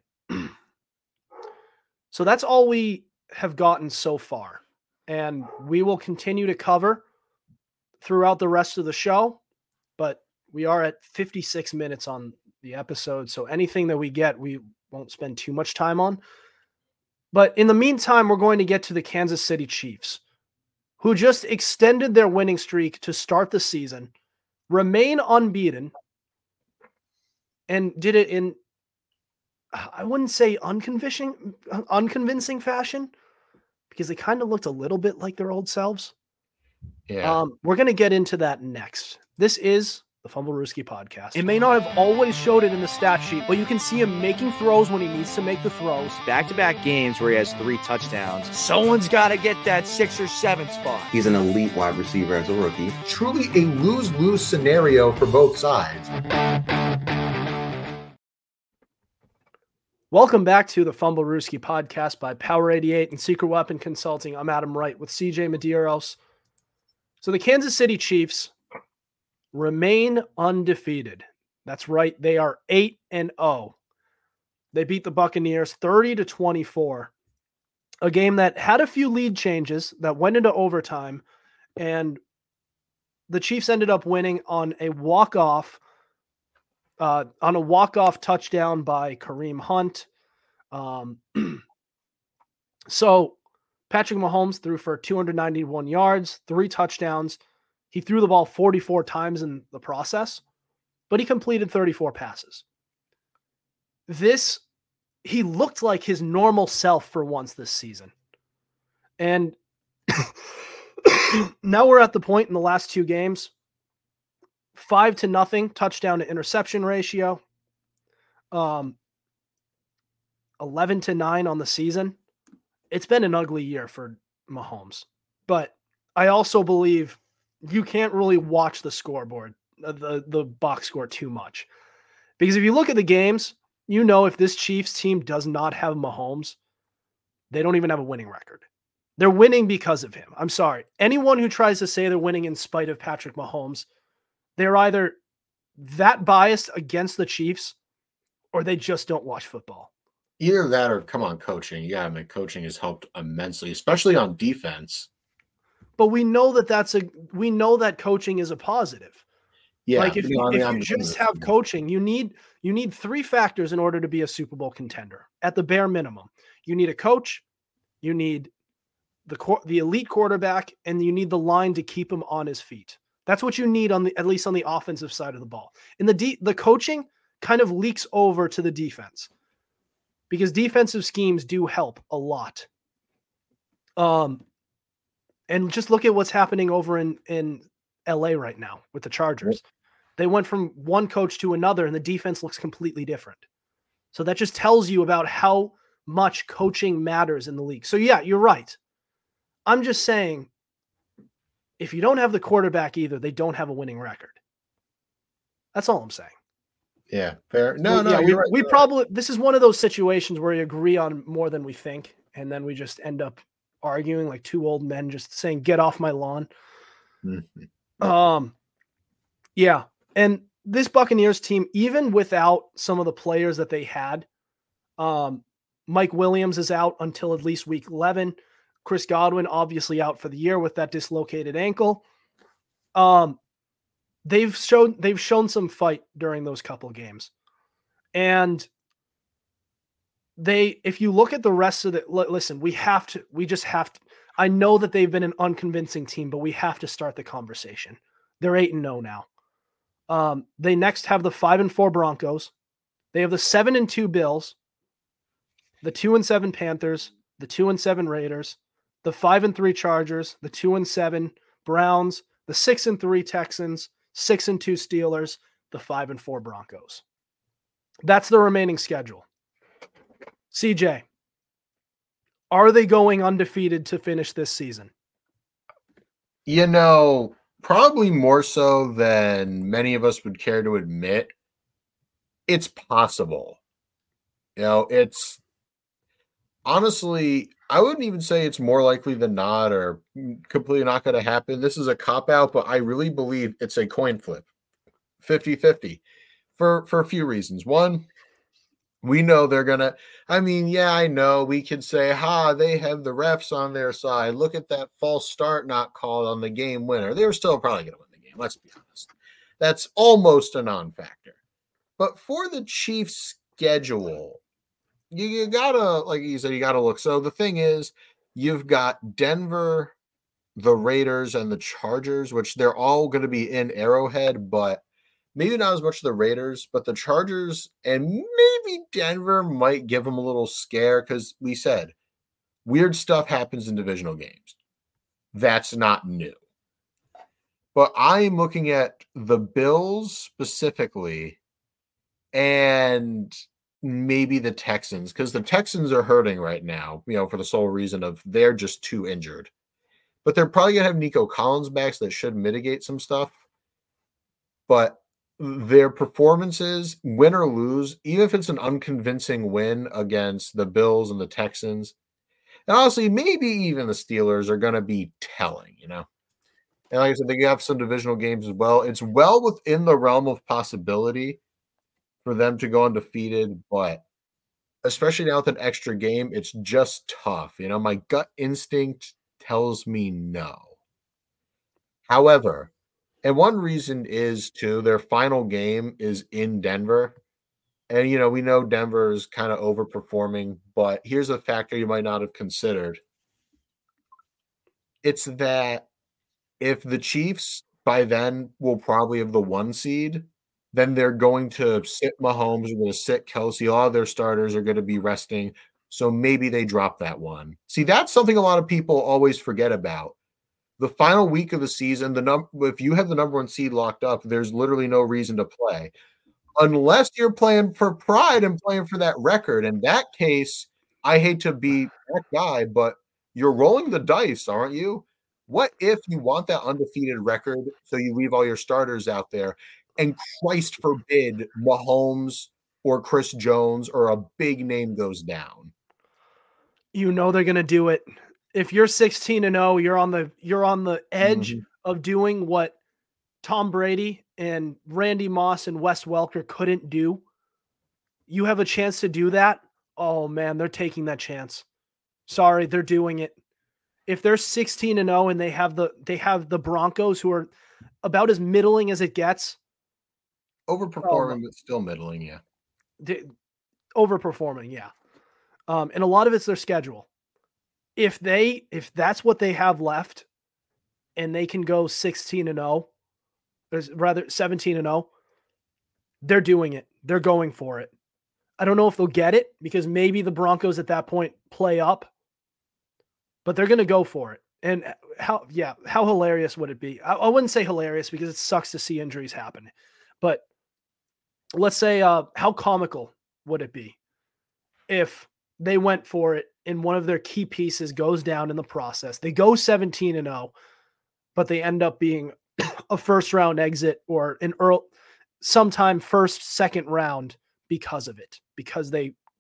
So that's all we have gotten so far. And we will continue to cover throughout the rest of the show, but we are at 56 minutes on the episode. So anything that we get, we won't spend too much time on. But in the meantime, we're going to get to the Kansas City Chiefs, who just extended their winning streak to start the season, remain unbeaten, and did it in, I wouldn't say unconvincing fashion, because they kind of looked a little bit like their old selves. Yeah. We're going to get into that next. This is the Fumblerooski podcast. It may not have always showed it in the stat sheet, but you can see him making throws when he needs to make the throws. Back-to-back games where he has 3 touchdowns. Someone's got to get that 6 or 7 spot. He's an elite wide receiver as a rookie. Truly a lose-lose scenario for both sides. Welcome back to the Fumblerooski podcast by Power 88 and Secret Weapon Consulting. I'm Adam Wright with CJ Medeiros. So the Kansas City Chiefs remain undefeated. That's right. They are 8-0. They beat the Buccaneers 30-24. A game that had a few lead changes that went into overtime, and the Chiefs ended up winning on a walk-off touchdown by Kareem Hunt. So Patrick Mahomes threw for 291 yards, 3 touchdowns. He threw the ball 44 times in the process, but he completed 34 passes. He looked like his normal self for once this season. And now we're at the point in the last 2 games, 5-0 touchdown to interception ratio, 11-9 on the season. It's been an ugly year for Mahomes, but I also believe you can't really watch the scoreboard, the box score too much, because if you look at the games, you know, if this Chiefs team does not have Mahomes, they don't even have a winning record. They're winning because of him. I'm sorry. Anyone who tries to say they're winning in spite of Patrick Mahomes, they're either that biased against the Chiefs or they just don't watch football. Either that or come on, coaching. You gotta admit, coaching has helped immensely, especially on defense. But we know that coaching is a positive. Yeah. Like if you just have coaching, you need 3 factors in order to be a Super Bowl contender at the bare minimum. You need a coach, you need the elite quarterback, and you need the line to keep him on his feet. That's what you need at least on the offensive side of the ball. And the coaching kind of leaks over to the defense, because defensive schemes do help a lot. And just look at what's happening over in LA right now with the Chargers. They went from one coach to another and the defense looks completely different. So that just tells you about how much coaching matters in the league. So yeah, you're right. I'm just saying, if you don't have the quarterback either, they don't have a winning record. That's all I'm saying. Yeah, fair. You're right. This is one of those situations where we agree on more than we think. and then we just end up arguing like two old men just saying, "Get off my lawn." Yeah. And this Buccaneers team, even without some of the players that they had, Mike Williams is out until at least week 11. Chris Godwin obviously out for the year with that dislocated ankle. They've shown some fight during those couple games. And if you look at the rest of the, listen, we just have to, I know that they've been an unconvincing team, but we have to start the conversation. They're 8-0 now. They next have the 5-4 Broncos. They have the 7-2 Bills, the 2-7 Panthers, the 2-7 Raiders, the 5-3 Chargers, the 2-7 Browns, the 6-3 Texans, 6-2 Steelers, the 5-4 Broncos. That's the remaining schedule. CJ, are they going undefeated to finish this season? Probably more so than many of us would care to admit. It's possible. It's honestly, I wouldn't even say it's more likely than not or completely not going to happen. This is a cop-out, but I really believe it's a coin flip. 50-50 for a few reasons. One, we know they're going to, I know we could say, they have the refs on their side. Look at that false start not called on the game winner. They're still probably going to win the game. Let's be honest. That's almost a non-factor. But for the Chiefs' schedule, you gotta, like you said, you gotta look. So the thing is, you've got Denver, the Raiders, and the Chargers, which they're all going to be in Arrowhead, but maybe not as much the Raiders, but the Chargers and maybe Denver might give them a little scare because we said weird stuff happens in divisional games. That's not new. But I'm looking at the Bills specifically and maybe the Texans, because the Texans are hurting right now, for the sole reason of they're just too injured. But they're probably going to have Nico Collins back, so that should mitigate some stuff. But their performances, win or lose, even if it's an unconvincing win against the Bills and the Texans, and honestly, maybe even the Steelers are going to be telling, And like I said, they have some divisional games as well. It's well within the realm of possibility for them to go undefeated, but especially now with an extra game, it's just tough. My gut instinct tells me no. However, and one reason is, too, their final game is in Denver. And, we know Denver is kind of overperforming, but here's a factor you might not have considered. It's that if the Chiefs by then will probably have the 1 seed, then they're going to sit Mahomes, they're going to sit Kelsey, all their starters are going to be resting. So maybe they drop that one. See, that's something a lot of people always forget about. The final week of the season, if you have the number 1 seed locked up, there's literally no reason to play. Unless you're playing for pride and playing for that record. In that case, I hate to be that guy, but you're rolling the dice, aren't you? What if you want that undefeated record so you leave all your starters out there and Christ forbid Mahomes or Chris Jones or a big name goes down? They're going to do it. If you're 16-0, you're on the edge of doing what Tom Brady and Randy Moss and Wes Welker couldn't do. You have a chance to do that. Oh man, they're taking that chance. Sorry, they're doing it. If they're 16-0 and they have the Broncos, who are about as middling as it gets, overperforming but still middling, yeah. Overperforming, yeah. And a lot of it's their schedule. If that's what they have left and they can go 16-0, or rather 17-0, they're doing it. They're going for it. I don't know if they'll get it because maybe the Broncos at that point play up, but they're going to go for it. And how hilarious would it be? I wouldn't say hilarious because it sucks to see injuries happen, but let's say how comical would it be if they went for it and one of their key pieces goes down in the process. They go 17-0, but they end up being a first round exit or sometime first, second round because of it, because they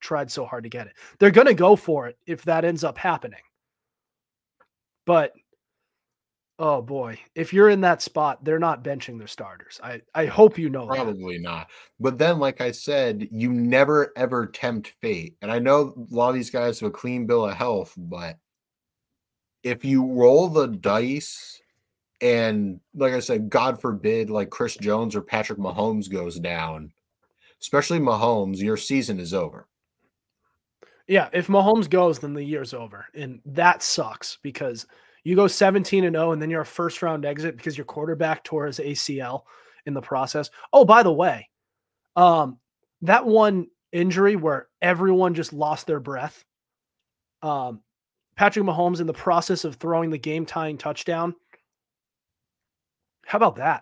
tried so hard to get it. They're going to go for it if that ends up happening. But, oh boy, if you're in that spot, they're not benching their starters. I hope you know Probably not. But then, like I said, you never, ever tempt fate. And I know a lot of these guys have a clean bill of health, but if you roll the dice and, like I said, God forbid, like Chris Jones or Patrick Mahomes goes down, especially Mahomes, your season is over. Yeah, if Mahomes goes, then the year's over. And that sucks because you go 17-0 and then you're a first-round exit because your quarterback tore his ACL in the process. Oh, by the way, that one injury where everyone just lost their breath, Patrick Mahomes in the process of throwing the game-tying touchdown. How about that?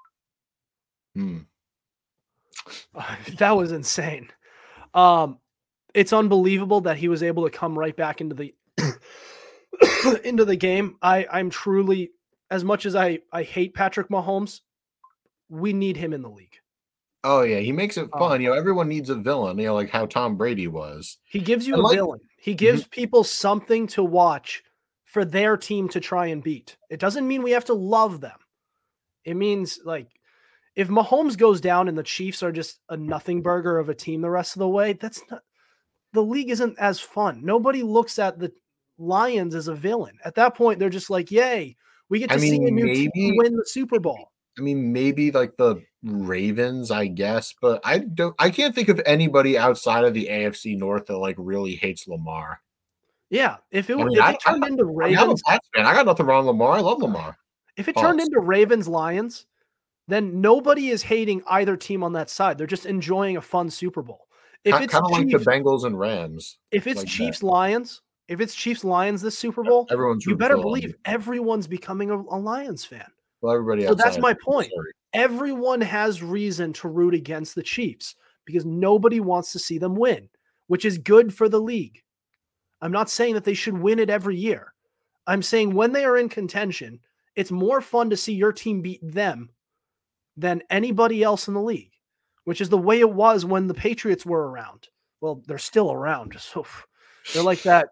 That was insane. It's unbelievable that he was able to come right back into the into the game. I'm truly, as much as I hate Patrick Mahomes, we need him in the league. Oh yeah, he makes it fun. Everyone needs a villain, like how Tom Brady was. He gives you a villain. He gives people something to watch for their team to try and beat. It doesn't mean we have to love them. It means, like, if Mahomes goes down and the Chiefs are just a nothing burger of a team the rest of the way, that's not, the league isn't as fun. Nobody looks at the Lions as a villain. At that point, they're just like, yay, we get to see a new team win the Super Bowl. I mean, maybe like the Ravens, I guess, but I can't think of anybody outside of the AFC North that like really hates Lamar. Yeah, if it turned into Ravens, I got nothing wrong with Lamar. I love Lamar. If it turned into Ravens Lions, then nobody is hating either team on that side. They're just enjoying a fun Super Bowl. If it's kind of like the Bengals and Rams. If it's like Chiefs Lions, this Super Bowl, you better believe everyone's becoming a Lions fan. Well, everybody else. So that's my point. Everyone has reason to root against the Chiefs because nobody wants to see them win, which is good for the league. I'm not saying that they should win it every year. I'm saying when they are in contention, it's more fun to see your team beat them than anybody else in the league, which is the way it was when the Patriots were around. Well, they're still around. So they're like that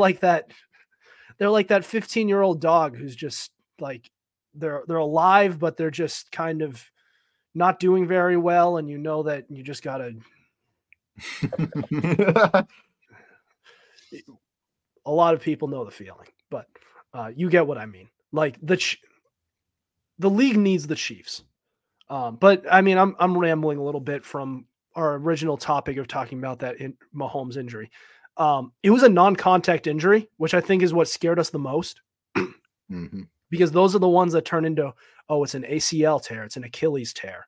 15-year-old dog who's just like, they're alive, but they're just kind of not doing very well. And you know that you just got to, a lot of people know the feeling, but you get what I mean. Like the league needs the Chiefs. But I mean, I'm rambling a little bit from our original topic of talking about that Mahomes injury. It was a non-contact injury, which I think is what scared us the most. Because those are the ones that turn into, it's an ACL tear, it's an Achilles tear.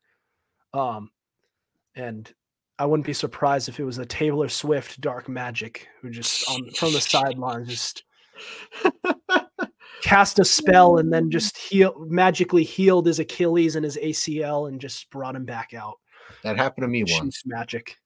And I wouldn't be surprised if it was a Taylor Swift dark magic who just from the sideline just cast a spell and then just magically healed his Achilles and his ACL and just brought him back out. That happened to me once. Magic.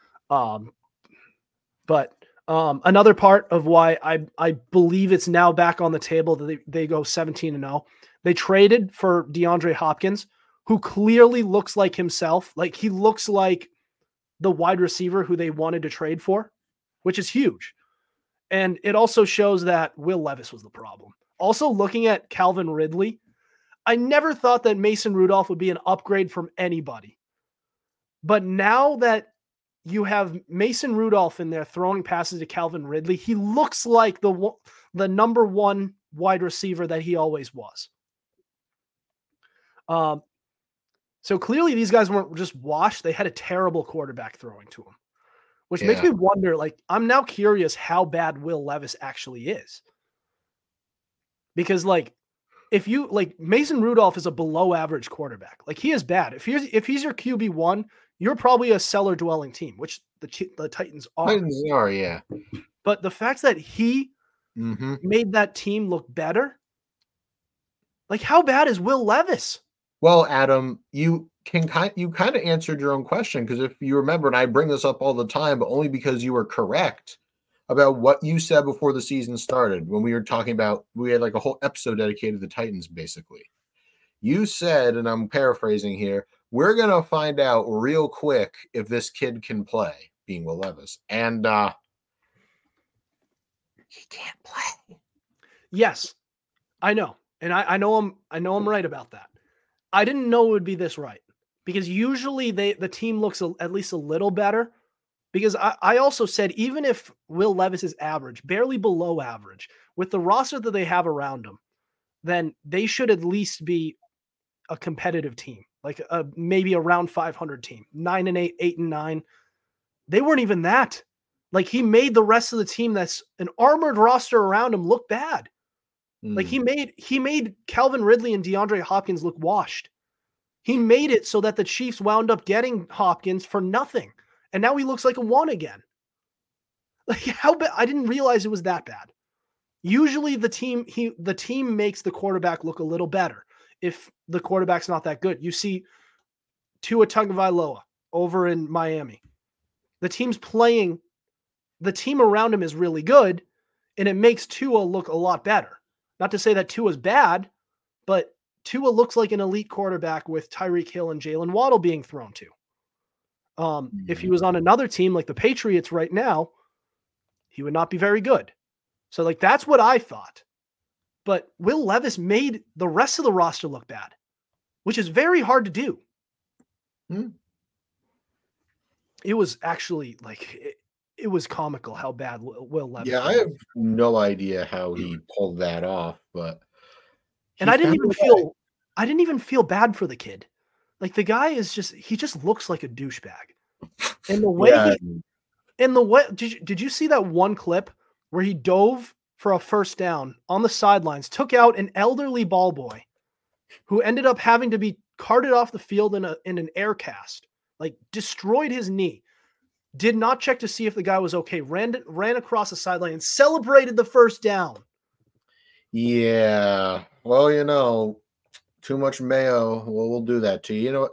But another part of why I believe it's now back on the table that they go 17-0. They traded for DeAndre Hopkins, who clearly looks like himself. Like he looks like the wide receiver who they wanted to trade for, which is huge. And it also shows that Will Levis was the problem. Also, looking at Calvin Ridley, I never thought that Mason Rudolph would be an upgrade from anybody. But now that you have Mason Rudolph in there throwing passes to Calvin Ridley, he looks like the number one wide receiver that he always was. So clearly these guys weren't just washed. They had a terrible quarterback throwing to him, which makes me wonder, like, I'm now curious how bad Will Levis actually is. Because like, if you like Mason Rudolph is a below average quarterback, like he is bad. If he's your QB1, you're probably a cellar dwelling team, which the Titans are. Titans are, yeah. But the fact that he made that team look better, like how bad is Will Levis? Well, Adam, you kind of answered your own question, because if you remember, and I bring this up all the time, but only because you were correct about what you said before the season started when we were talking about, we had like a whole episode dedicated to the Titans, basically. You said, and I'm paraphrasing here, we're going to find out real quick if this kid can play, being Will Levis. And he can't play. Yes, I know. And I know I'm right about that. I didn't know it would be this right, because usually the team looks at least a little better, because I also said, even if Will Levis is average, barely below average, with the roster that they have around him, then they should at least be a competitive team, like maybe around 500 team, 9-8, 8-9. They weren't even that. Like, he made the rest of the team that's an armored roster around him look bad. Like, he made Calvin Ridley and DeAndre Hopkins look washed. He made it so that the Chiefs wound up getting Hopkins for nothing. And now he looks like a one again. Like, how bad? I didn't realize it was that bad. Usually the team makes the quarterback look a little better if the quarterback's not that good. You see Tua Tagovailoa over in Miami. The team around him is really good, and it makes Tua look a lot better. Not to say that Tua's bad, but Tua looks like an elite quarterback with Tyreek Hill and Jalen Waddle being thrown to. If he was on another team like the Patriots right now, he would not be very good. So, like, that's what I thought. But Will Levis made the rest of the roster look bad, which is very hard to do. It was actually, like, it was comical how bad Will Levis was. I have no idea how he pulled that off, but I didn't even feel bad for the kid. Like, the guy he just looks like a douchebag. And the way did you see that one clip where he dove for a first down on the sidelines, took out an elderly ball boy who ended up having to be carted off the field in an air cast, like, destroyed his knee, did not check to see if the guy was okay, ran across the sideline and celebrated the first down. Yeah. Well, too much mayo will do that to you.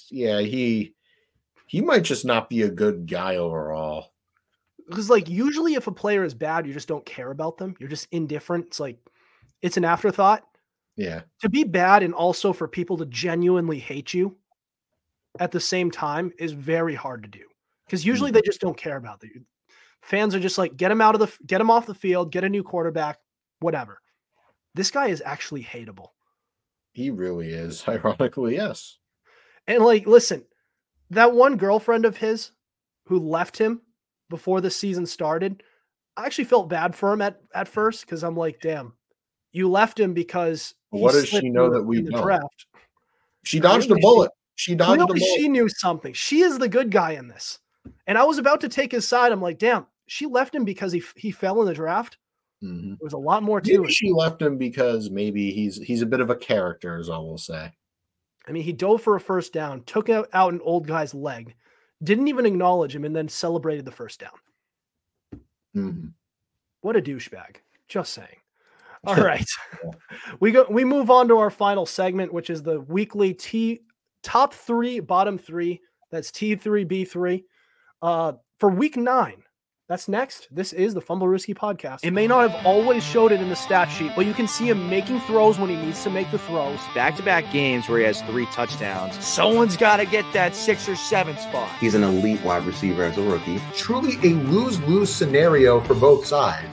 He might just not be a good guy overall. Because, like, usually if a player is bad, you just don't care about them. You're just indifferent. It's like, it's an afterthought. Yeah. To be bad and also for people to genuinely hate you at the same time is very hard to do. Because usually they just don't care about you. Fans are just like, get him off the field, get a new quarterback, whatever. This guy is actually hateable. He really is, ironically, yes. And, like, listen, that one girlfriend of his who left him before the season started, I actually felt bad for him at first, because I'm like, damn, you left him because what does she know that we don't? Draft. She dodged a bullet. She knew something. She is the good guy in this. And I was about to take his side. I'm like, damn, she left him because he fell in the draft. Mm-hmm. There's a lot more to it. She left him because maybe he's a bit of a character, as I will say. I mean, he dove for a first down, took out an old guy's leg, didn't even acknowledge him, and then celebrated the first down. Mm-hmm. What a douchebag. Just saying. All right. We move on to our final segment, which is the weekly top three, bottom three. That's T3B3. For week 9. That's next. This is the Fumblerooski podcast. It may not have always showed it in the stat sheet, but you can see him making throws when he needs to make the throws. Back-to-back games where he has 3 touchdowns. Someone's got to get that 6 or 7 spot. He's an elite wide receiver as a rookie. Truly a lose-lose scenario for both sides.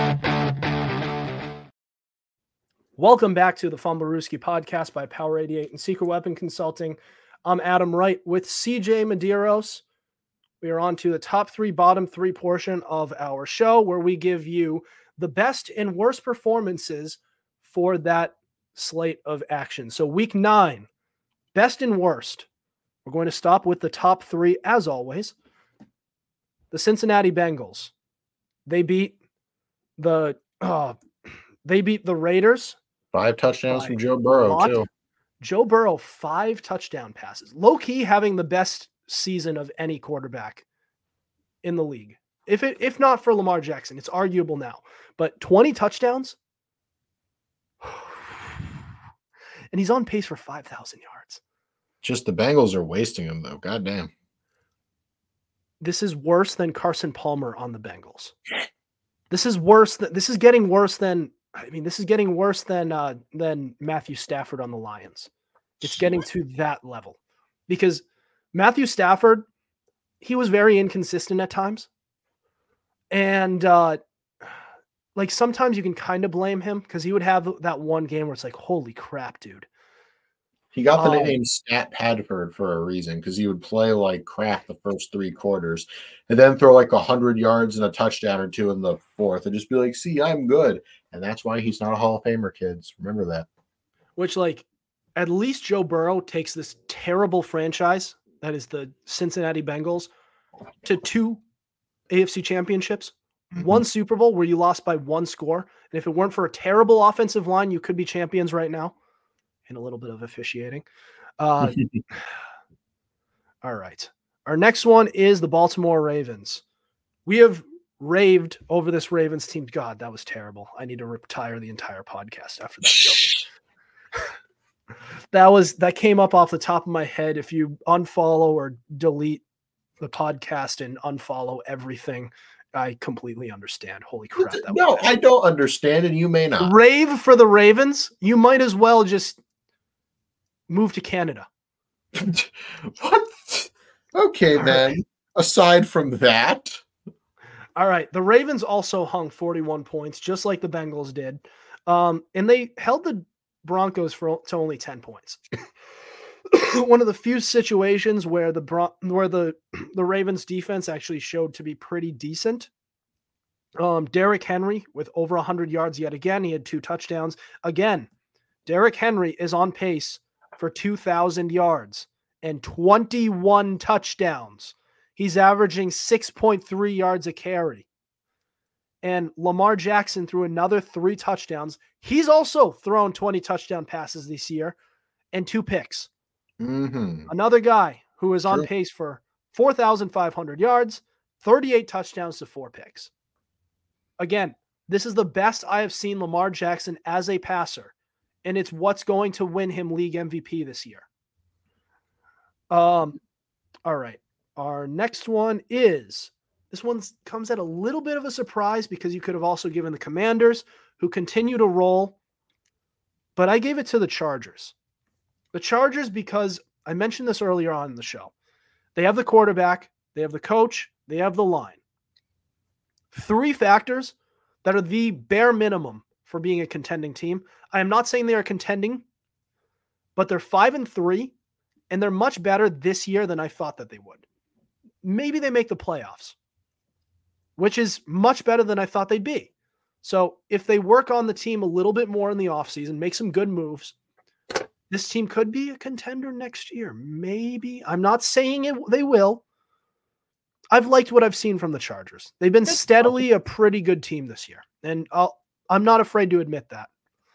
Welcome back to the Fumblerooski podcast by Power 88 and Secret Weapon Consulting. I'm Adam Wright with CJ Medeiros. We are on to the top 3, bottom 3 portion of our show, where we give you the best and worst performances for that slate of action. So week 9, best and worst. We're going to stop with the top 3 as always. The Cincinnati Bengals. They beat the Raiders. 5 touchdowns from Joe Burrow, too. Joe Burrow, 5 touchdown passes. Low-key having the best season of any quarterback in the league. If not for Lamar Jackson, it's arguable now. But 20 touchdowns? And he's on pace for 5,000 yards. Just the Bengals are wasting him, though. Goddamn. This is worse than Carson Palmer on the Bengals. This is getting worse than Matthew Stafford on the Lions. It's getting to that level. Because Matthew Stafford he was very inconsistent at times. And like sometimes you can kind of blame him because he would have that one game where it's like, holy crap, dude. He got the nickname Stat Padford for a reason because he would play like crap the first 3 quarters and then throw like 100 yards and a touchdown or 2 in the fourth and just be like, see, I'm good. And that's why he's not a Hall of Famer, kids. Remember that. Which, like, at least Joe Burrow takes this terrible franchise that is the Cincinnati Bengals to 2 AFC championships, 1 Super Bowl where you lost by 1 score. And if it weren't for a terrible offensive line, you could be champions right now. And a little bit of officiating. All right. Our next one is the Baltimore Ravens. We have raved over this Ravens team. God, that was terrible. I need to retire the entire podcast after that joke. That came up off the top of my head. If you unfollow or delete the podcast and unfollow everything, I completely understand. Holy crap. No, I don't understand, and you may not. Rave for the Ravens? You might as well just move to Canada. What? Okay, man. Aside from that. All right. The Ravens also hung 41 points, just like the Bengals did. And they held the Broncos to only 10 points. One of the few situations where the Ravens defense actually showed to be pretty decent. Derrick Henry with over 100 yards yet again. He had 2 touchdowns. Again, Derrick Henry is on pace for 2,000 yards and 21 touchdowns. He's averaging 6.3 yards a carry. And Lamar Jackson threw another 3 touchdowns. He's also thrown 20 touchdown passes this year and 2 picks. Mm-hmm. Another guy who is on pace for 4,500 yards, 38 touchdowns to 4 picks. Again, this is the best I have seen Lamar Jackson as a passer. And it's what's going to win him league MVP this year. All right. Our next one is, this one comes at a little bit of a surprise because you could have also given the Commanders, who continue to roll. But I gave it to the Chargers. The Chargers, because I mentioned this earlier on in the show. They have the quarterback, they have the coach, they have the line. 3 factors that are the bare minimum for being a contending team. I am not saying they are contending, but they're 5-3, and they're much better this year than I thought that they would. Maybe they make the playoffs, which is much better than I thought they'd be. So if they work on the team a little bit more in the offseason, make some good moves, this team could be a contender next year. Maybe. I'm not saying they will. I've liked what I've seen from the Chargers. They've been steadily a pretty good team this year, and I'm not afraid to admit that.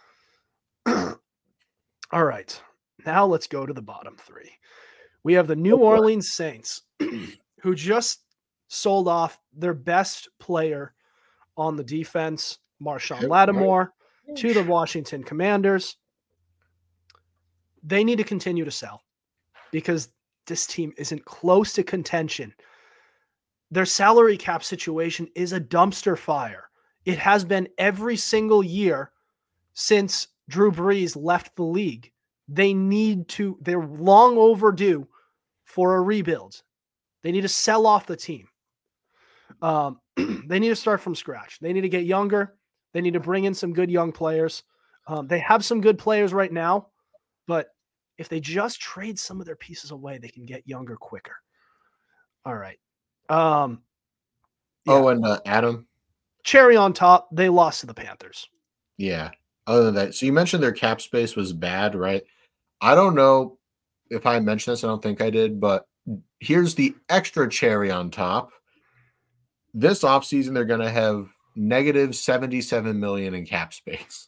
All right. Now let's go to the bottom 3. We have the New Orleans Saints, who just sold off their best player on the defense, Marshawn Lattimore, to the Washington Commanders. They need to continue to sell because this team isn't close to contention. Their salary cap situation is a dumpster fire. It has been every single year since Drew Brees left the league. They're long overdue for a rebuild. They need to sell off the team. They need to start from scratch. They need to get younger. They need to bring in some good young players. They have some good players right now, but if they just trade some of their pieces away, they can get younger quicker. All right. Yeah. Oh, and Adam? Cherry on top, they lost to the Panthers. Yeah. Other than that, so you mentioned their cap space was bad, right? I don't know if I mentioned this. I don't think I did, but here's the extra cherry on top. This offseason, they're going to have negative $77 million in cap space.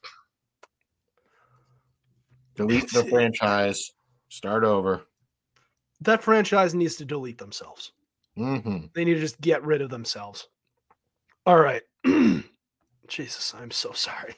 Delete the franchise. Start over. That franchise needs to delete themselves. Mm-hmm. They need to just get rid of themselves. All right. Jesus, I'm so sorry.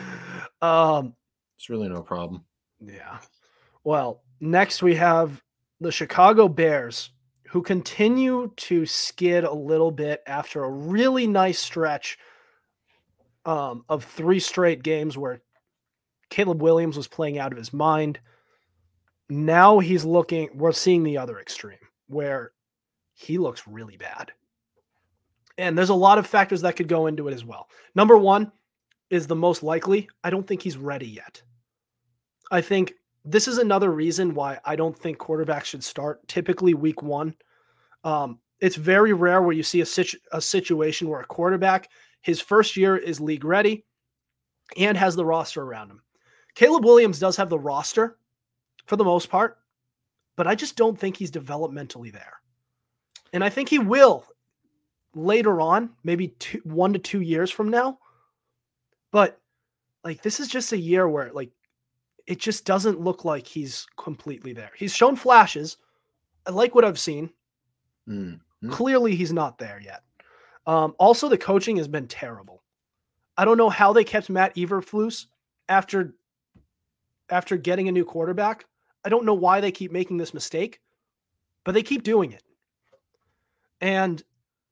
It's really no problem. Yeah. Well, next we have the Chicago Bears, who continue to skid a little bit after a really nice stretch of 3 straight games where Caleb Williams was playing out of his mind. Now we're seeing the other extreme where he looks really bad. And there's a lot of factors that could go into it as well. Number one is the most likely. I don't think he's ready yet. I think this is another reason why I don't think quarterbacks should start typically week one. It's very rare where you see a situation where a quarterback, his first year is league ready and has the roster around him. Caleb Williams does have the roster for the most part, but I just don't think he's developmentally there. And I think he will later on, maybe 1 to 2 years from now. But like, this is just a year where like, it just doesn't look like he's completely there. He's shown flashes. I like what I've seen. Mm-hmm. Clearly he's not there yet. Also, the coaching has been terrible. I don't know how they kept Matt Eberflus after getting a new quarterback. I don't know why they keep making this mistake, but they keep doing it. And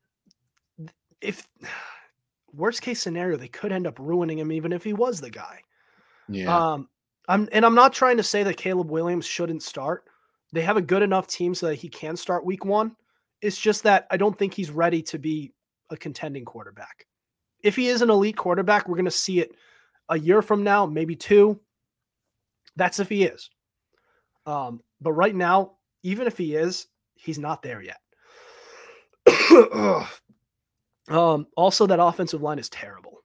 if worst case scenario, they could end up ruining him even if he was the guy. Yeah. I'm not trying to say that Caleb Williams shouldn't start. They have a good enough team so that he can start week one. It's just that I don't think he's ready to be a contending quarterback. If he is an elite quarterback, we're going to see it a year from now, maybe 2. That's if he is. But right now, even if he is, he's not there yet. Also, that offensive line is terrible.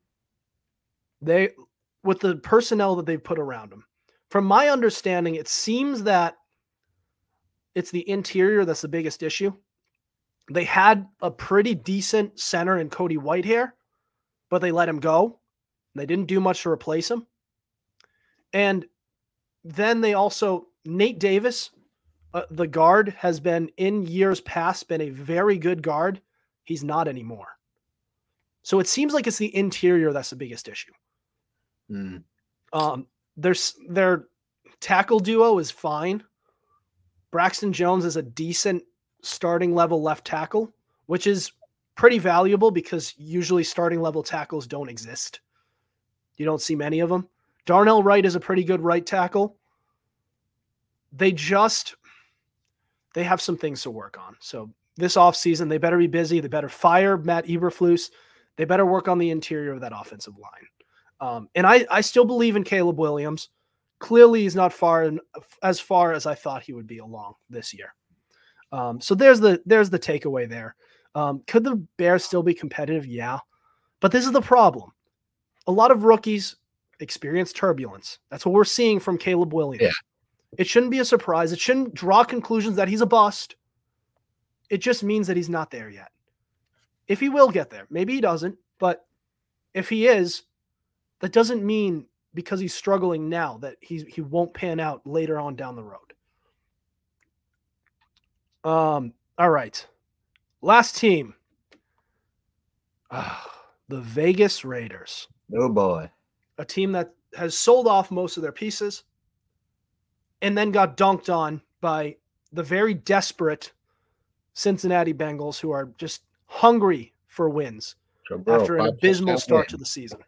With the personnel that they've put around him, from my understanding, it seems that it's the interior that's the biggest issue. They had a pretty decent center in Cody Whitehair, but they let him go. They didn't do much to replace him. And then they also, Nate Davis, the guard, has been in years past been a very good guard. He's not anymore. So it seems like it's the interior that's the biggest issue. Their tackle duo is fine. Braxton Jones is a decent starting level left tackle, which is pretty valuable because usually starting level tackles don't exist. You don't see many of them. Darnell Wright is a pretty good right tackle. They have some things to work on. So this offseason, they better be busy. They better fire Matt Eberflus. They better work on the interior of that offensive line. And I still believe in Caleb Williams. Clearly, he's not as far as I thought he would be along this year. So there's the takeaway there. Could the Bears still be competitive? Yeah. But this is the problem. A lot of rookies experience turbulence. That's what we're seeing from Caleb Williams. Yeah. It shouldn't be a surprise. It shouldn't draw conclusions that he's a bust. It just means that he's not there yet. If he will get there, maybe he doesn't, but if he is, that doesn't mean because he's struggling now that he won't pan out later on down the road. All right. Last team. The Vegas Raiders. Oh boy. A team that has sold off most of their pieces and then got dunked on by the very desperate Cincinnati Bengals, who are just hungry for wins after an abysmal start to the season.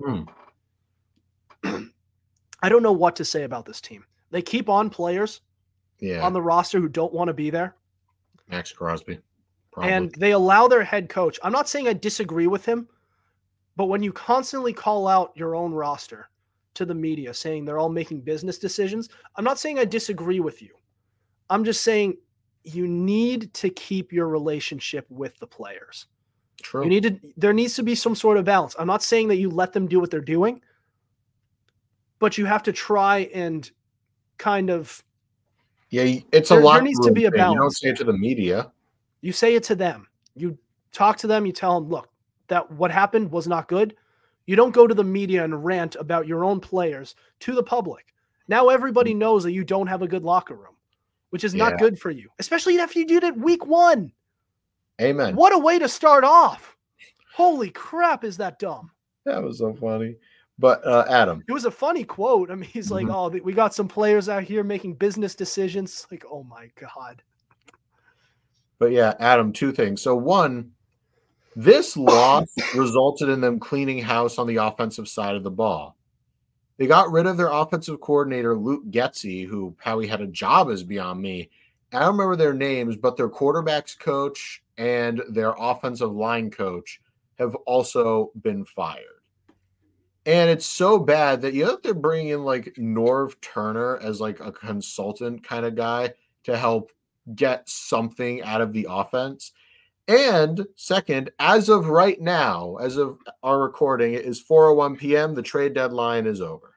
I don't know what to say about this team. They keep on players on the roster who don't want to be there. Max Crosby. Probably. And they allow their head coach. I'm not saying I disagree with him, but when you constantly call out your own roster to the media saying they're all making business decisions, I'm not saying I disagree with you. I'm just saying you need to keep your relationship with the players. True. There needs to be some sort of balance. I'm not saying that you let them do what they're doing, but you have to try and kind of. Yeah, it's a lot. There needs to be a balance. You don't say it to the media. You say it to them. You talk to them. You tell them, look, that what happened was not good. You don't go to the media and rant about your own players to the public. Now everybody knows that you don't have a good locker room, which is not good for you, especially after you did it week 1. Amen. What a way to start off. Holy crap, is that dumb? That was so funny. But Adam. It was a funny quote. I mean, he's like, oh, we got some players out here making business decisions. Like, oh my God. But yeah, Adam, 2 things. So one, this loss resulted in them cleaning house on the offensive side of the ball. They got rid of their offensive coordinator, Luke Getsy, who how he had a job is beyond me. I don't remember their names, but their quarterbacks coach and their offensive line coach have also been fired. And it's so bad that you have to bring in like Norv Turner as like a consultant kind of guy to help get something out of the offense. And second, as of right now, as of our recording, it is 4:01 p.m. The trade deadline is over.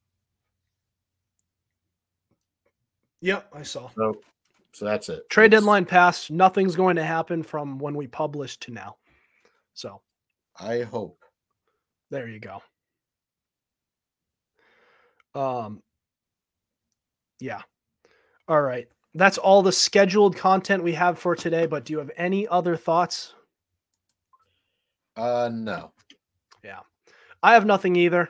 Yep, I saw. So that's it. Trade deadline passed. Nothing's going to happen from when we published to now. So I hope. There you go. Yeah. All right. That's all the scheduled content we have for today, but do you have any other thoughts? No. Yeah. I have nothing either.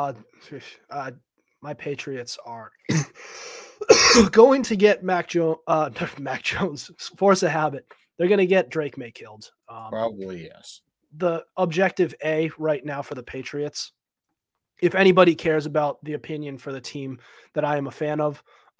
My Patriots are going to get Mac Jones, force a habit. They're going to get Drake May killed. Probably yes. The objective A right now for the Patriots, if anybody cares about the opinion for the team that I am a fan of,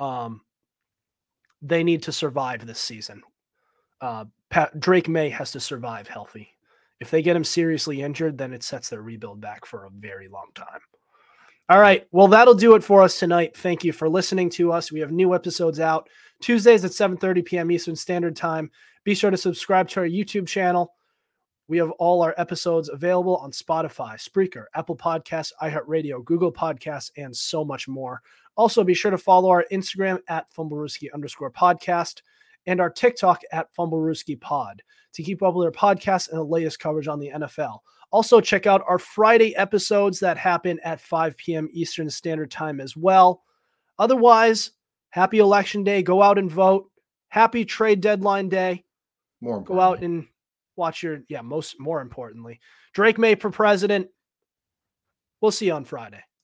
they need to survive this season. Drake May has to survive healthy. If they get him seriously injured, then it sets their rebuild back for a very long time. All right. Well, that'll do it for us tonight. Thank you for listening to us. We have new episodes out Tuesdays at 7:30 p.m. Eastern Standard Time. Be sure to subscribe to our YouTube channel. We have all our episodes available on Spotify, Spreaker, Apple Podcasts, iHeartRadio, Google Podcasts, and so much more. Also, be sure to follow our Instagram at FumbleRooski_podcast and our TikTok at FumbleRooskiPod to keep up with our podcasts and the latest coverage on the NFL. Also, check out our Friday episodes that happen at 5 p.m. Eastern Standard Time as well. Otherwise, happy Election Day. Go out and vote. Happy trade deadline day. Go out and watch more importantly, Drake May for president. We'll see you on Friday.